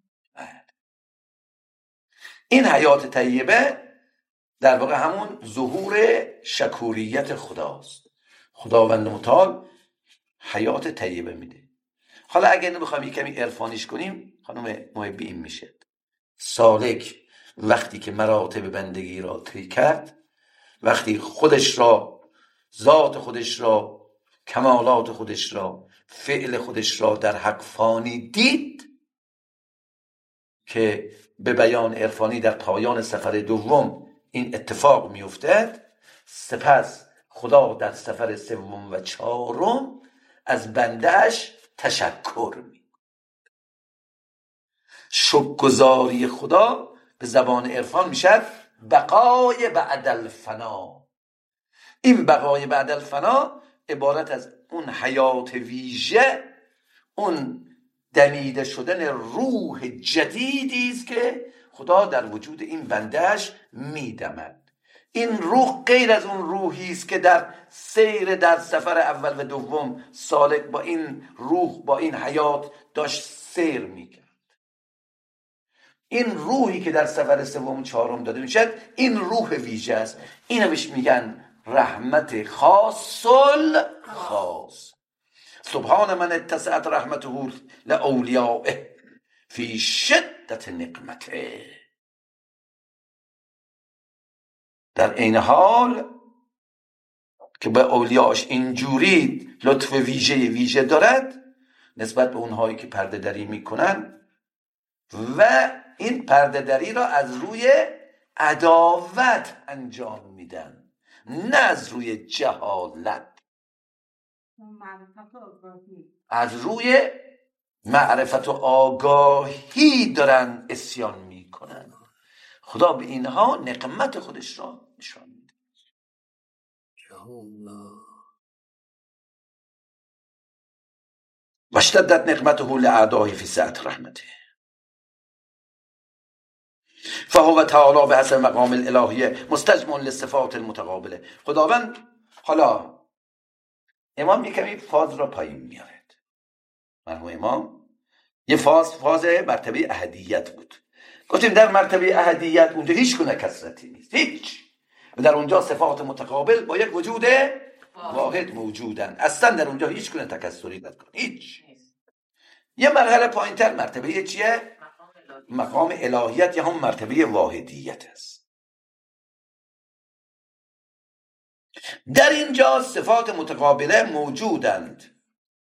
این حیات طیبه در واقع همون ظهور شکوریت خداست. خداوند متعال حیات طیبه میده. حالا اگر اینو بخوایم یک کمی عرفانیش کنیم، خانم محبی این میشه: سالک وقتی که مراتب بندگی را طی کرد، وقتی خودش را، ذات خودش را، کمالات خودش را، فعل خودش را در حق فانی دید، که به بیان عرفانی در پایان سفر دوم این اتفاق میافتد، سپس خدا در سفر سوم و چهارم از بندهش تشکر می شکرگزاری خدا به زبان عرفان میشد بقای بعد الفنا. این بقای بعد الفنا عبارت از اون حیات ویژه، اون دمیده شدن روح جدیدی است که خدا در وجود این بندهش میدمد. این روح غیر از اون روحی است که در سیر در سفر اول و دوم سالک با این روح، با این حیات داشت سیر میکرد. این روحی که در سفر سوم و چهارم داده میشد، این روح ویژه است. اینو بهش میگن رحمت خاصل خاص. سبحان من اتسعت رحمته لاولیائه فی شدت نقمته. در این حال که به اولیاش اینجوری لطف ویژه ویژه دارد نسبت به اونهایی که پرده دری میکنن و این پرده دری را از روی عداوت انجام میدن، نه از روی جهالت، از روی معرفت و آگاهی دارن اسیان میکنن. خدا به اینها نقمت خودش را نشان میده. و اشتدت نقمته لاعدائه فی سعة رحمته فهو تعالی به حسب مقام الالهیه مستجمع للصفات المتقابله. خداوند، حالا امام یک کمی فاز را پایین میارد. مرحوم امام یه فاز فاز مرتبه احدیت بود. گفتیم در مرتبه احدیت اونجا هیچ گونه کثرتی نیست، هیچ. و در اونجا صفات متقابل با یک وجود واحد موجودن، اصلا در اونجا هیچ گونه تکثری نکن، هیچ. یه مرحله پایینتر مرتبه چیه؟ مقام الهیت یا هم مرتبه واحدیت است. در اینجا صفات متقابله موجودند،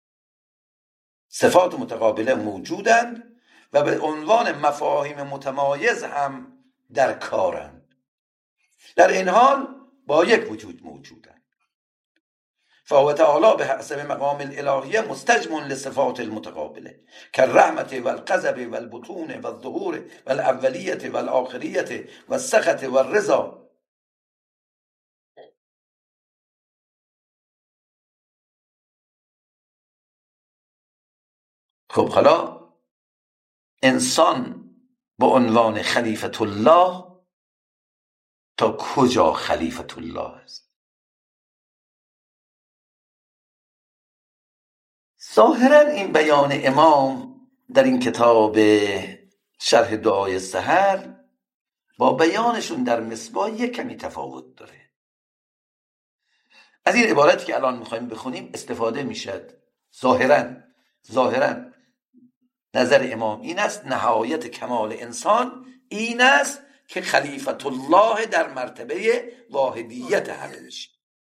صفات متقابله موجودند و به عنوان مفاهیم متمایز هم در کارند. در این حال با یک وجود موجودند. فهو تعالی به حسب مقام الالهیه مستجمع لصفات المتقابله كالرحمت والغضب والبطون والظهور والاولیت والآخریت والسخط والرضا. خب حالا انسان به عنوان خلیفت الله تا کجا خلیفت الله است؟ ظاهرا این بیان امام در این کتاب شرح دعای سحر با بیانشون در مصباح یک کمی تفاوت داره. از این عبارتی که الان میخوایم بخونیم استفاده میشد. ظاهرا ظاهرا نظر امام این است نهایت کمال انسان این است که خلیفت الله در مرتبه واحدیت حل میشه.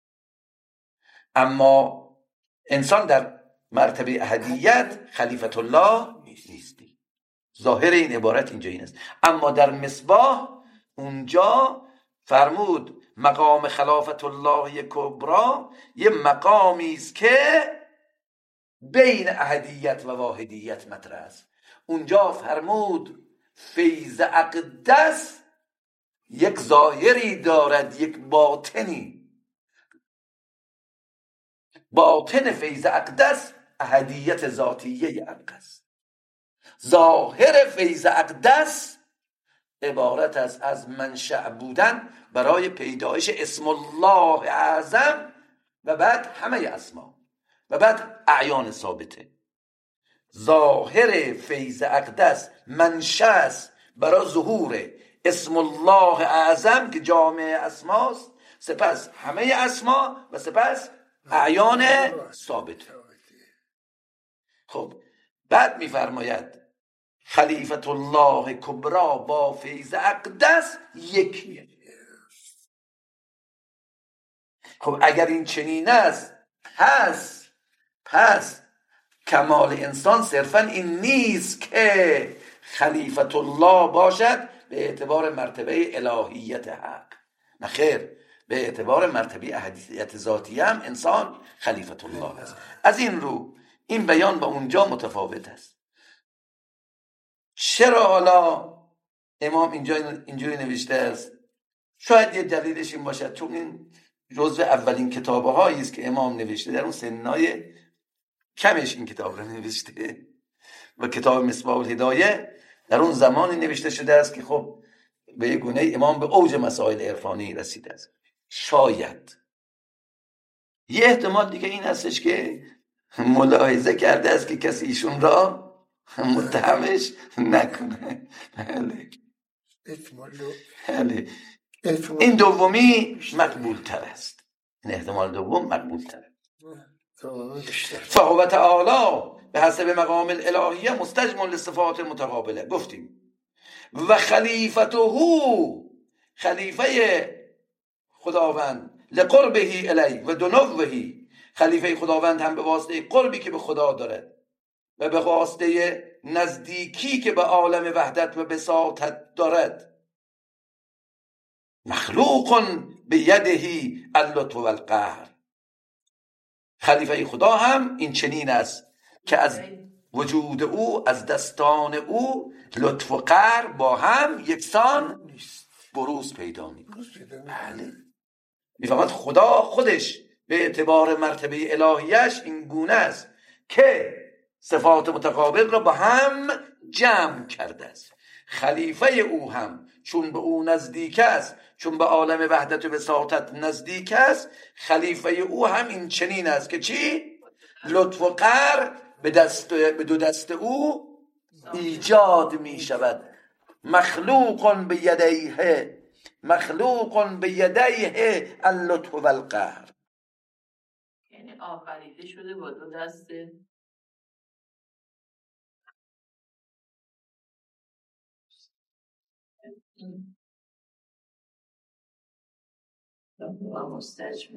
اما انسان در مرتبه احدیت خلیفت الله نیستی. ظاهر این عبارت اینجا این است. اما در مصباح اونجا فرمود مقام خلافت الله کبرا یه مقامی است که بین احدیت و واحدیت مطرح است. اونجا فرمود فیض اقدس یک ظاهری دارد، یک باطنی. باطن فیض اقدس احدیت ذاتیه اقدس. ظاهر فیض اقدس عبارت است از منشأ بودن برای پیدایش اسم الله اعظم و بعد همه اسما و بعد اعیان ثابته. ظاهر فیض اقدس منشأ است برای ظهور اسم الله اعظم که جامع اسماست، سپس همه اسما و سپس اعیان ثابته. خب بعد میفرماید خلیفت الله کبرا با فیض اقدس یکیه. خب اگر این چنین است، پس پس کمال انسان صرفا این نیست که خلیفت الله باشد به اعتبار مرتبه الهیت حق، نه خیر، به اعتبار مرتبه احدیت ذاتی هم انسان خلیفت الله است. از این رو این بیان با اونجا متفاوت است. چرا حالا امام اینجا اینجوری نوشته است؟ شاید یه دلیلش این باشد چون این جزو اولین کتابه هایی است که امام نوشته، در اون سنای کمش این کتاب رو نوشته و کتاب مصباح الهدایه در اون زمانی نوشته شده است که خب به یک گونه امام به اوج مسائل عرفانی رسیده است. شاید یه احتمال دیگه این هستش که ملاحظه کرده است که کسی ایشون را متهمش نکنه. بله بله این دومی مقبول تر است، این احتمال دوم مقبول تر است. فهو تعالی به حسب مقام الالهیه مستجمع لصفات متقابله گفتیم. و خلیفته خلیفه خداوند لقربه الی و دنوه، خلیفه خداوند هم به واسطه قربی که به خدا دارد و به واسطه نزدیکی که به عالم وحدت و بساطت دارد، مخلوق به یده اللطف و القهر. خلیفه خدا هم این چنین است که از وجود او، از دستان او لطف و قهر با هم یکسان بروز پیدا می‌کند. بله میفهمد خدا خودش به اعتبار مرتبه الهیش این گونه است که صفات متقابل را با هم جمع کرده است. خلیفه او هم چون به او نزدیک است، چون به عالم وحدت و بساطت نزدیک است، خلیفه او هم این چنین است که چی؟ لطف و قهر به دست به دو دست او ایجاد می شود. مخلوق به یدیه مخلوق به یدیه اللطف و القهر، یعنی آفریده شده با دو دست و مستجمع.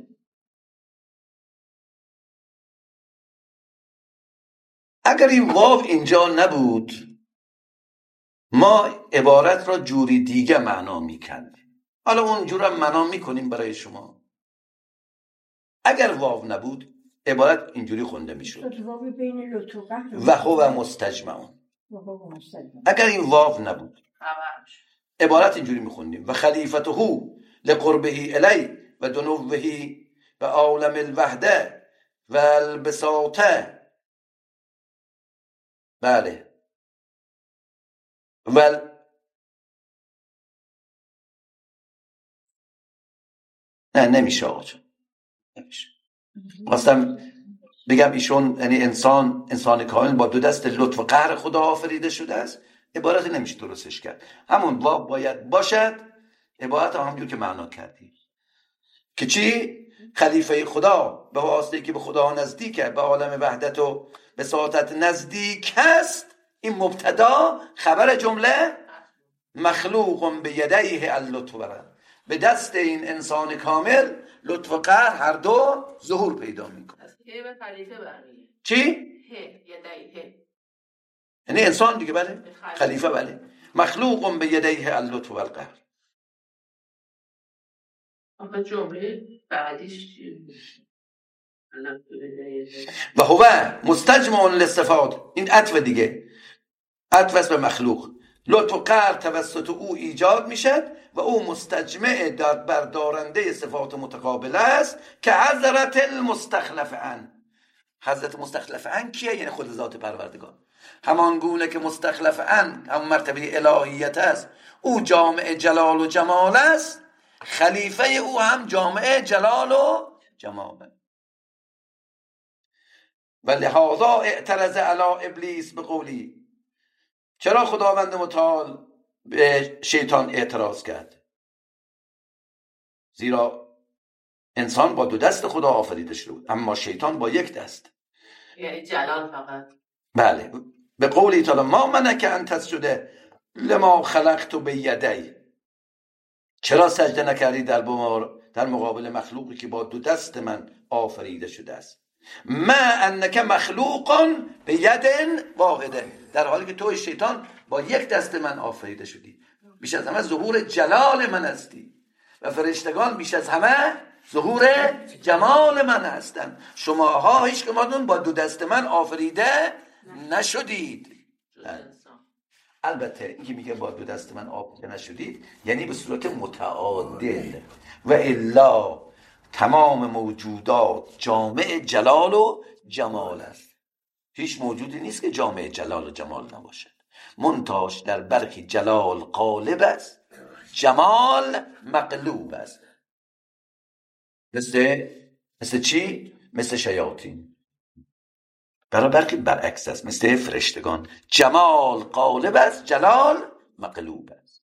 اگر این واو اینجا نبود ما عبارت را جوری دیگه معنا میکردیم. حالا اون جور هم معنا میکنیم برای شما. اگر واو نبود عبارت اینجوری خونده میشد و هو مستجمع. اگر این واو نبود عبارت اینجوری میخوندیم و خلیفته لقربه الی و دنوه به عالم الوحده و البساطه. بله و نه نمیشه آقا جان، نمیشه. خواستم بگم ایشون یعنی انسان انسان کامل با دو دست لطف و قهر خدا آفریده شده است. عبارت نمیشه درستش کرد، همون واو باید باشد. عبارت همونجور که معنا کردی که چی؟ خلیفه خدا به واسطه که به خدا نزدیکه، به عالم وحدت و بساطت نزدیک است. این مبتدا خبر جمله مخلوق به یدیه اللطف، به دست این انسان کامل لطف و قهر هر دو ظهور پیدا میکنه. از هی به خلیفه برمیگه. چی؟ هی یدیه، یعنی انسان دیگه. بله خلیفه. بله مخلوق به یدیه اللطف و القهر. آخه جمله بعدیش و هو مستجمع للصفات، این عطف دیگه، عطف است به مخلوق. لطف و قهر توسط او ایجاد میشد و او مستجمع در بردارنده صفات متقابله است که حضرت المستخلف ان. حضرت مستخلف ان کیه؟ یعنی خود ذات پروردگار. همان گونه که مستخلف ان هم مرتبه الهیت است، او جامع جلال و جمال است، خلیفه او هم جامع جلال و جمال است. و لهذا اعترض علی ابلیس به قولی، چرا خداوند متعال به شیطان اعتراض کرد؟ زیرا انسان با دو دست خدا آفریده شده بود، اما شیطان با یک دست، یعنی جلال فقط. بله. به قولی تعالی ما منک ان تسجد لما خلقت بیدی، چرا سجده نکردی در در مقابل مخلوقی که با دو دست من آفریده شده است؟ ما انک مخلوق بید واحده، در حالی که توی شیطان با یک دست من آفریده شدی. بیش از همه ظهور جلال من هستی و فرشتگان بیش از همه ظهور جمال من هستند. شماها هیچ کدومتون با دو دست من آفریده نشدید. البته اینکه میگه با دو دست من آفریده نشدید یعنی به صورت متعادل، و الا تمام موجودات جامع جلال و جمال است. هیچ موجودی نیست که جامع جلال و جمال نباشد، منتاش در برخی جلال غالب است، جمال مغلوب است. مثل مثل چی؟ مثل شیاطین. برای برخی برعکس است، مثل فرشتگان، جمال غالب است، جلال مغلوب است.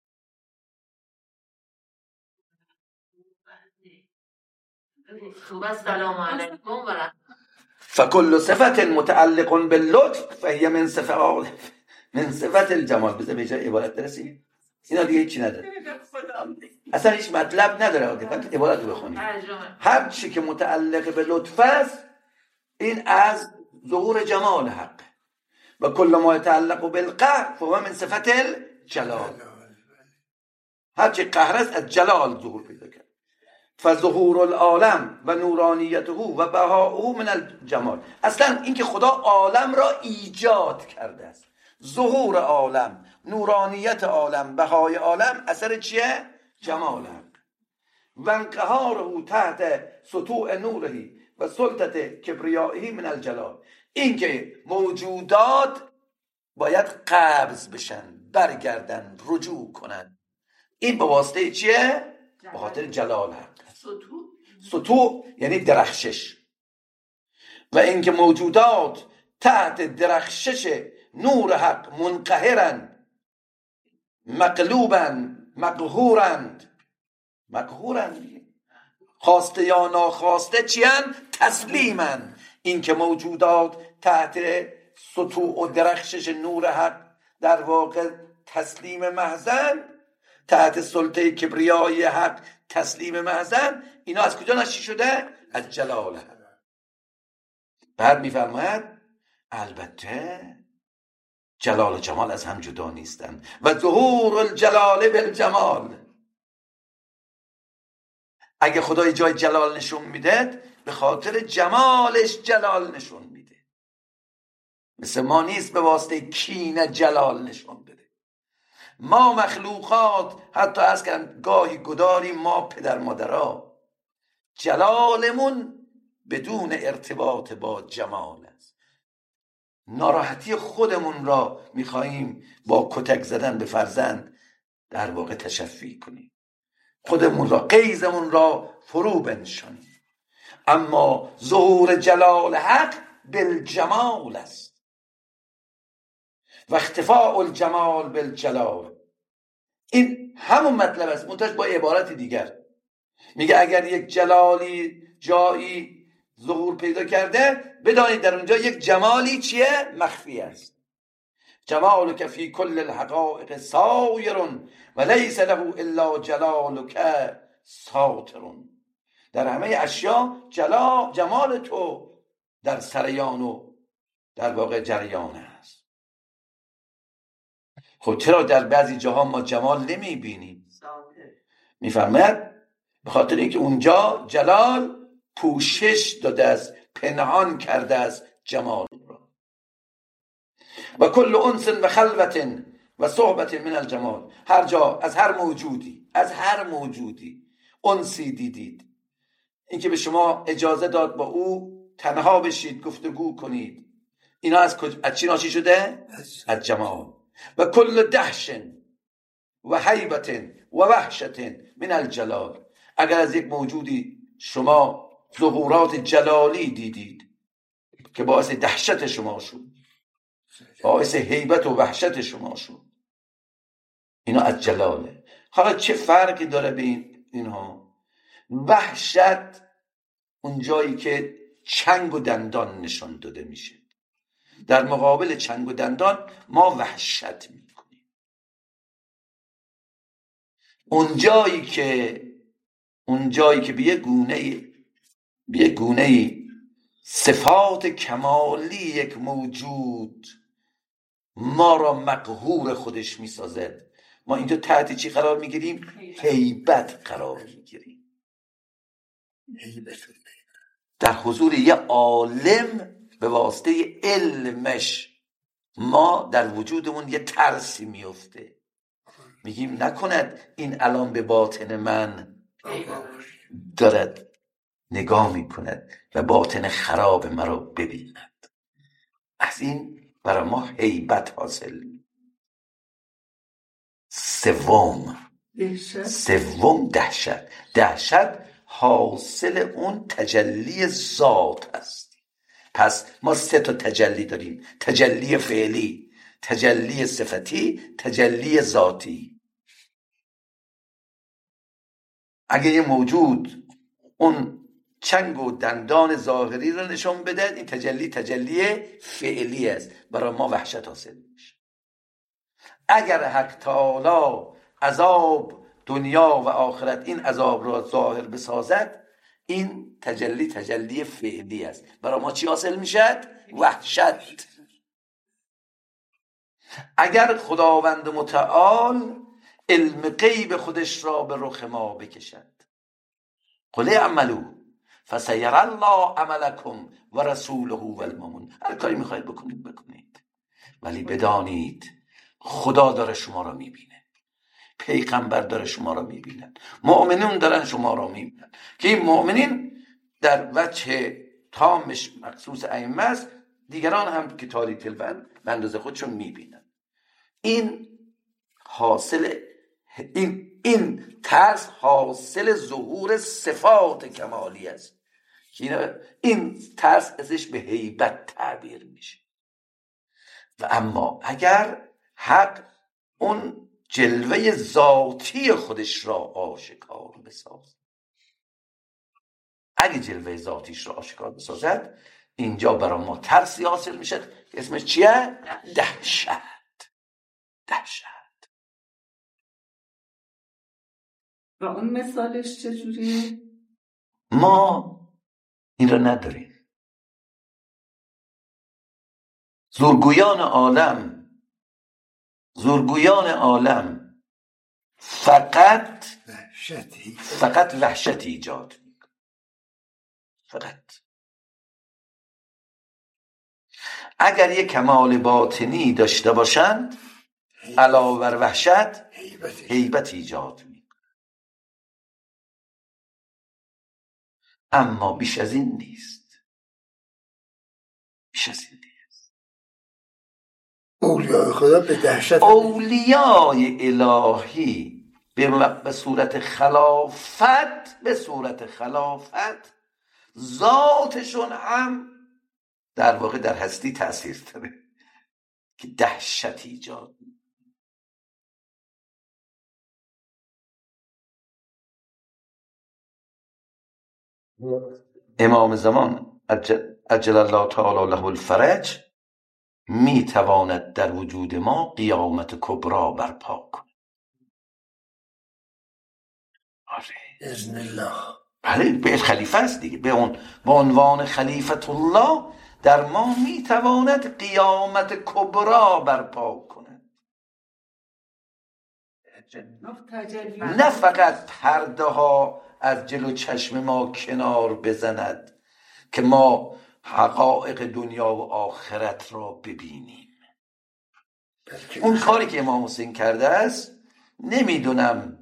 سلام علیکم و رحمت. فکل صفت متعلق باللطف فهی من صفات من صفت الجمال. بذار به جای عبارت برسیم، اینا دیگه هیچی نداره، اصلا هیچ مطلب نداره، فقط عبارت رو بخونید. هر چی که متعلق به لطف است این از ظهور جمال حق، و کل ما يتعلق بالقهر فهو من صفت الجلال. هر چی قهر است از جلال ظهور پیدا کرد. فظهور العالم و نورانیته و بهاءه من الجمال. اصلا این که خدا عالم را ایجاد کرده است، ظهور عالم، نورانیت عالم، بهای عالم اثر چیه؟ جمال حق. و انقهاره تحت سطوع نوره و سلطت کبریائه من الجلال. این که موجودات باید قبض بشن، برگردن، رجوع کنن، این به واسطه چیه؟ به خاطر جلال حق. سطوع سطوع یعنی درخشش. و اینکه موجودات تحت درخشش نور حق منقهرند، مغلوبند، مقهورند. مقهورند خواسته یا ناخواسته چیان؟ تسلیمند. اینکه موجودات تحت سطوع و درخشش نور حق در واقع تسلیم محضن، تحت سلطه کبریای حق تسلیم محضن، اینا از کجا نشی شده؟ از جلال حق. بعد میفرماید البته جلال و جمال از هم جدا نیستند. و ظهور الجلال بالجمال. اگه خدای جای جلال نشون میده به خاطر جمالش جلال نشون میده، مثل ما نیست به واسطه کینه جلال نشون بده. ما مخلوقات حتی از که گاهی گداری ما پدر مادرها، جلالمون بدون ارتباط با جمال است. ناراحتی خودمون را میخواییم با کتک زدن به فرزند در واقع تشفی کنیم، خودمون را، غیظمون را فرو بنشانیم. اما ظهور جلال حق بالجمال است و اختفاء الجمال بالجلال. این همون مطلب است، منتهی با عبارت دیگر. میگه اگر یک جلالی جایی ظهور پیدا کرده، بدانید در اونجا یک جمالی چیه؟ مخفی است. جمالک فی کل الحقائق سایر و لیس له الا جلالک ساطر. در همه اشیا جلال جمال تو در سریان و در واقع جریان است. خب چرا در بعضی جاها ما جمال نمی بینیم؟ میفرماید به خاطر اینکه اونجا جلال پوشش داده است، پنهان کرده است جمال را. و کل انس و خلوت و صحبت من الجمال. هر جا از هر موجودی از هر موجودی انسی دیدید، اینکه به شما اجازه داد با او تنها بشید، گفتگو کنید، اینا از کج... از چی ناشی شده؟ از جمال. و کل دهشن و حیبتن و وحشتن من الجلال. اگر از یک موجودی شما ظهورات جلالی دیدید که باعث دهشت شما شد، باعث حیبت و وحشت شما شد، اینا از جلاله. حالا چه فرقی داره بین اینها؟ وحشت اون جایی که چنگ و دندان نشان داده میشه، در مقابل چنگ و دندان ما وحشت میکنیم. اون جایی که اون جایی که به یه گونه به یه گونه صفات کمالی یک موجود ما را مقهور خودش میسازد، ما اینجا تحت چی قرار میگیریم؟ هیبت قرار میگیریم. در حضور یه عالم به واسطه علمش ما در وجودمون یه ترسی میفته، میگیم نکند این الان به باطن من دارد نگاه میکند و باطن خراب مرا ببیند. از این برای ما هیبت حاصل. سوم سوم دهشت. دهشت حاصل اون تجلی ذات است. پس ما سه تا تجلی داریم: تجلی فعلی، تجلی صفتی، تجلی ذاتی. اگه یه موجود اون چنگ و دندان ظاهری رو نشون بده، این تجلی تجلی فعلی است، برای ما وحشت حاصل میشه. اگر حق تعالی عذاب دنیا و آخرت این عذاب را ظاهر بسازد، این تجلی تجلی فعلی است، برای ما چی حاصل میشد؟ وحشت. اگر خداوند متعال علم غیب خودش را به رخ ما بکشد، قل اعملوا فسیری الله عملکم و رسوله و المؤمنون، هر کاری میخواید بکنید بکنید، ولی بدانید خدا داره شما را میبینه، پیغمبر داره شما را میبینن، مؤمنون دارن شما را میبینن. که این مؤمنین در وجه تامش مخصوص ائمه است، دیگران هم که تاریک البن به اندازه خودشون میبینن. این حاصل این این ترس حاصل ظهور صفات کمالی است که این ترس ازش به هیبت تعبیر میشه. و اما اگر حق اون جلوه ذاتی خودش را آشکار بسازد، اگه جلوه ذاتیش را آشکار بسازد، اینجا برای ما ترسی حاصل میشه. اسمش چیه؟ دهشت. دهشت. و اون مثالش چجوریه؟ ما این را نداریم. زورگویان عالم زورگویان عالم فقط وحشتی فقط وحشت ایجاد میکنه. فقط اگر یک کمال باطنی داشته باشند، علاوه بر وحشت هیبت ایجاد میکنه. اما بیش از این نیست. بیش از این نیست. اولیاء خدا به دهشت اولیای الهی به صورت خلافت به صورت خلافت ذاتشون هم در واقع در هستی تأثیر داره که دهشت ایجاد. امام زمان عجل الله تعالی له الفرج می تواند در وجود ما قیامت کبرا برپا کنه. آره باذن الله. بله، به خلیفه است دیگه، به اون به عنوان خلیفت الله در ما می تواند قیامت کبرا برپا کنه. نه فقط پرده ها از جلو چشم ما کنار بزند که ما حقایق دنیا و آخرت را ببینیم، اون کاری که امام حسین کرده است نمیدونم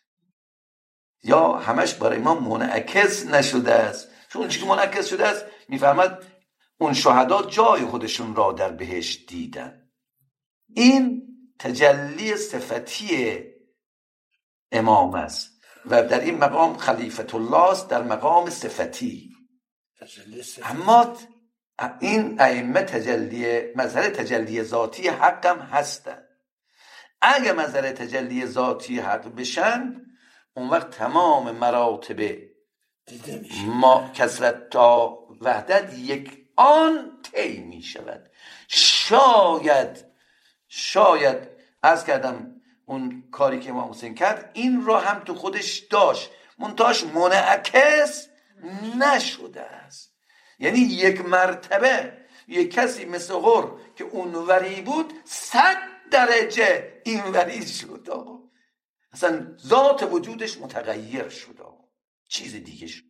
یا همش برای ما منعکس نشده است، چون اون چیزی که منعکس شده است میفهمد اون شهدا جای خودشون را در بهشت دیدن. این تجلی صفتی امام است و در این مقام خلیفت الله است، در مقام صفتی. اما این ائمه تجلی مظهر تجلی ذاتی حق هم هستن. اگه مظهر تجلی ذاتی حق بشن اون وقت تمام مراتب ما کثرت تا وحدت یک آن طی می شود. شاید شاید عرض کردم اون کاری که امام حسین کرد این را هم تو خودش داشت، منتهاش منعکس نشده است. یعنی یک مرتبه یک کسی مثل غر که اونوری بود صد درجه اینوری شد، آقا اصلا ذات وجودش متغیر شد، آقا چیز دیگه شد.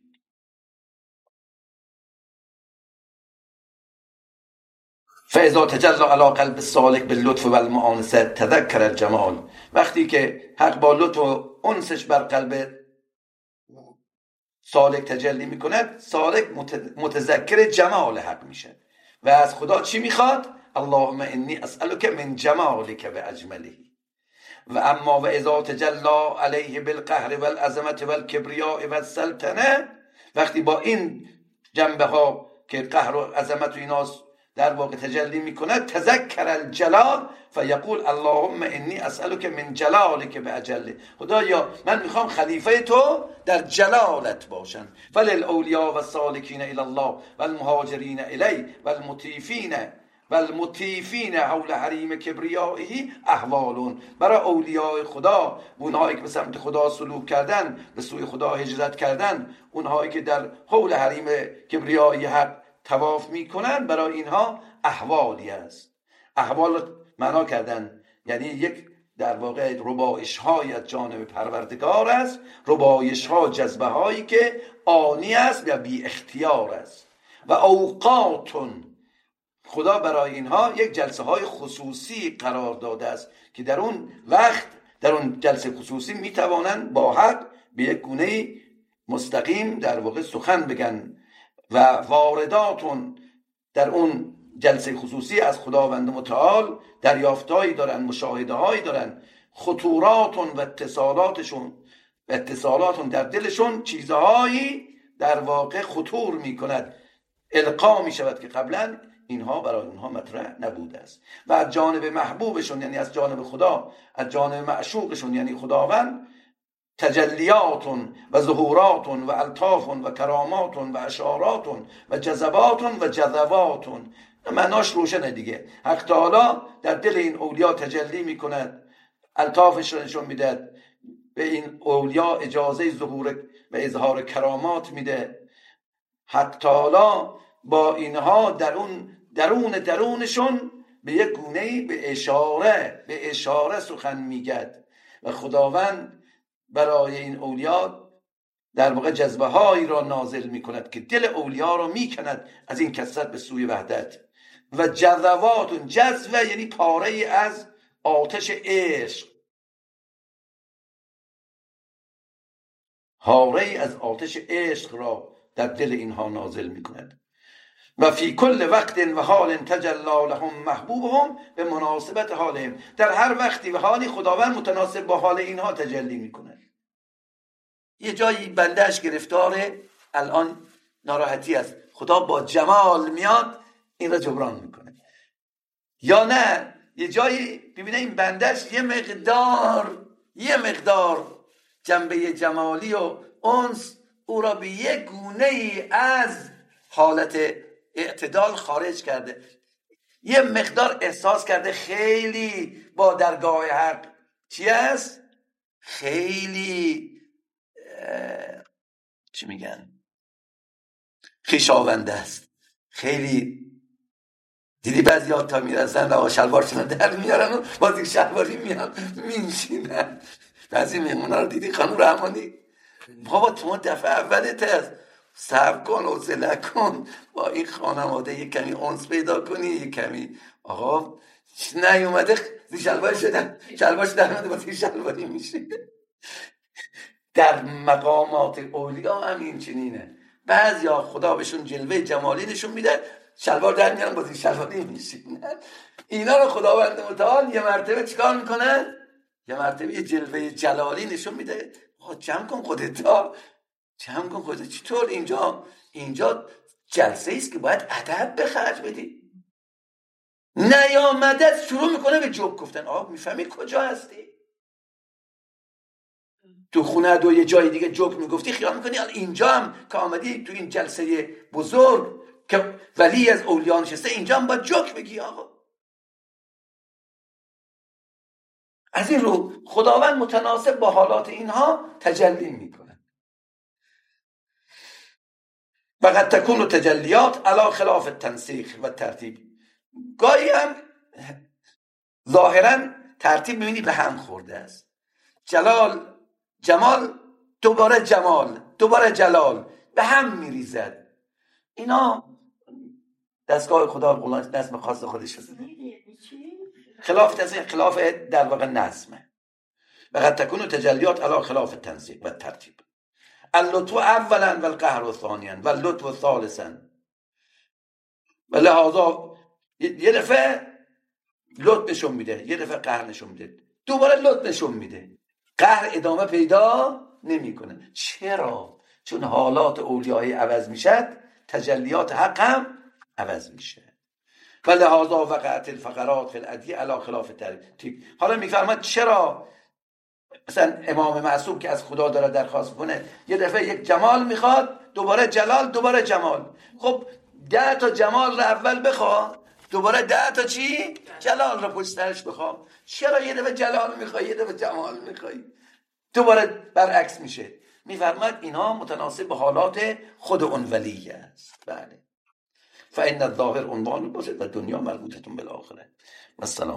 فاذا تجلی علی قلب السالک باللطف والمؤانسه تذکر الجمال. وقتی که حق با لطف و انسش بر قلب سالک تجلی میکند، سالک متذکر جمال حق میشه و از خدا چی میخواد؟ اللهم انی اسألک من جمالک و اجمله. و اما و اذا تجلی علیه بالقهر والعظمت والکبریاء والسلطنه، وقتی با این جنبه ها که قهر و عظمت و ایناست در واقع تجلی میکند، تذکر الجلال فیقول اللهم انی اسألک من جلالک باجله. خدایا من میخوام خلیفه تو در جلالت باشن. فللاولیاء والسالکین الی الله والمهاجرین الی والمطیفین والمطیفین حول حریم کبریائه احوالون. برای اولیاء خدا، اونهایی که به سمت خدا سلوک کردن، به سوی خدا هجرت کردن، اونهایی که در حول حریم کبریای حق طواف میکنن، برای اینها احوالی است. احوال معنا کردن یعنی یک در واقع ربایش های از جانب پروردگار است، ربایش ها جذبه هایی که آنی است و بی اختیار است. و اوقاتون، خدا برای اینها یک جلسه های خصوصی قرار داده است که در اون وقت، در اون جلسه خصوصی میتوانند با حق به یک گونه مستقیم در واقع سخن بگن و وارداتون در اون جلسه خصوصی از خداوند متعال دریافتهایی دارن، مشاهده هایی دارن، خطوراتون و اتصالاتشون و اتصالاتون در دلشون چیزهایی در واقع خطور میکند، القا میشود که قبلا اینها برای اونها مطرح نبوده است. و از جانب محبوبشون یعنی از جانب خدا، از جانب معشوقشون یعنی خداوند، تجلیاتون و ظهوراتون و الطافون و کراماتون و اشاراتون و جذباتون و جذباتون، معناش روشنه دیگه. حق تعالی در دل این اولیا تجلی میکند، الطافش را نشون میده، به این اولیا اجازه ظهور و اظهار کرامات میده. حق تعالی با اینها درون درون درونشون به یک گونه‌ای به اشاره به اشاره سخن میگد و خداوند برای این اولیا در واقع جذبه هایی را نازل می کند که دل اولیا را می کند از این کثرت به سوی وحدت. و جذبات، جذبه یعنی پاره از آتش عشق، پاره از آتش عشق را در دل اینها نازل می کند. و فی کل وقت و حال تجلی لهم محبوبهم به مناسبت حالهم، در هر وقتی و حالی خداوند متناسب با حال اینها تجلی میکنه. یه جایی بندهش گرفتاره الان ناراحتی است، خدا با جمال میاد این را جبران میکنه، یا نه یه جایی ببینه این بندهش یه مقدار یه مقدار جنبه جمالی و انس او را به یه گونه ای از حالت اعتدال خارج کرده، یه مقدار احساس کرده خیلی با درگاه حق چی است؟ خیلی چی میگن؟ خویشاونده است. خیلی دیدی بعضی ها تا میرسن و شلوارشون در میارن و باز یک شلواری میان مینشینن. بعضی مهمونا رو دیدی خانم رحمانی؟ بابا تو دفعه اولت هست، صبر کن، حوصله کن، با این خانواده یک کمی انس پیدا کنی، یک کمی آقا نیومده زی شلوار شدن شلوارش در اومده با زی شلواری میشه. در مقامات اولیا هم این چنینه، بعضیا خدا بهشون جلوه جمالی نشون میده، شلوار در میارن با زی شلواری میشینن. اینا رو خداوند متعال یه مرتبه چیکار میکنن؟ یه مرتبه یه جلوه جلالی نشون میده. آقا جمع کن خودت ها، جمع کن خودت. چطور اینجا اینجا جلسه است که باید ادب به خرج بدی. نیامده شروع میکنه به جوک گفتن. آقا میفهمی کجا هستی؟ تو خونه دو یه جای دیگه جوک میگفتی، خیال میکنی اینجا هم که آمدی تو این جلسه بزرگ که ولی از اولیاء نشسته اینجا هم باید جوک بگی. آقا از این رو خداوند متناسب با حالات اینها تجلی میکنه. و قد تکون تجلیات علی خلاف التنسیق و ترتیب. گاهی هم ظاهرا ترتیب میبینی به هم خورده است. جلال جمال دوباره جمال دوباره جلال به هم میریزد. اینا دستگاه خدا قولان نظم خاص خودش شده. خلاف تنسیق خلاف در واقع نظمه. و قد تکون تجلیات علی خلاف التنسیق و ترتیب. اللطف اولا و القهر ثانیا و اللطف ثالثا. و لحاظا یه دفعه لطف نشون میده، یه دفعه قهر نشون میده، دوباره لطف نشون میده، قهر ادامه پیدا نمیکنه. چرا؟ چون حالات اولیای عوض میشد، تجلیات حق هم عوض میشه. و لحاظا وقعت الفقرات فی الادیه علی خلاف ترتیب. حالا میفرماد چرا مثلا امام معصوم که از خدا داره درخواست کنه یه دفعه یک جمال میخواد، دوباره جلال، دوباره جمال. خب ده تا جمال رو اول بخواد، دوباره ده تا چی؟ جلال رو پشت سرش بخواد. چرا یه دفعه جلال میخوای یه دفعه جمال میخوای؟ دوباره برعکس میشه. میفرماد اینا متناسب به حالات خود اون ولی است. بله. فإن الظاهر عنوان الباطن و دنیا مربوطه بالآخره. و السلام.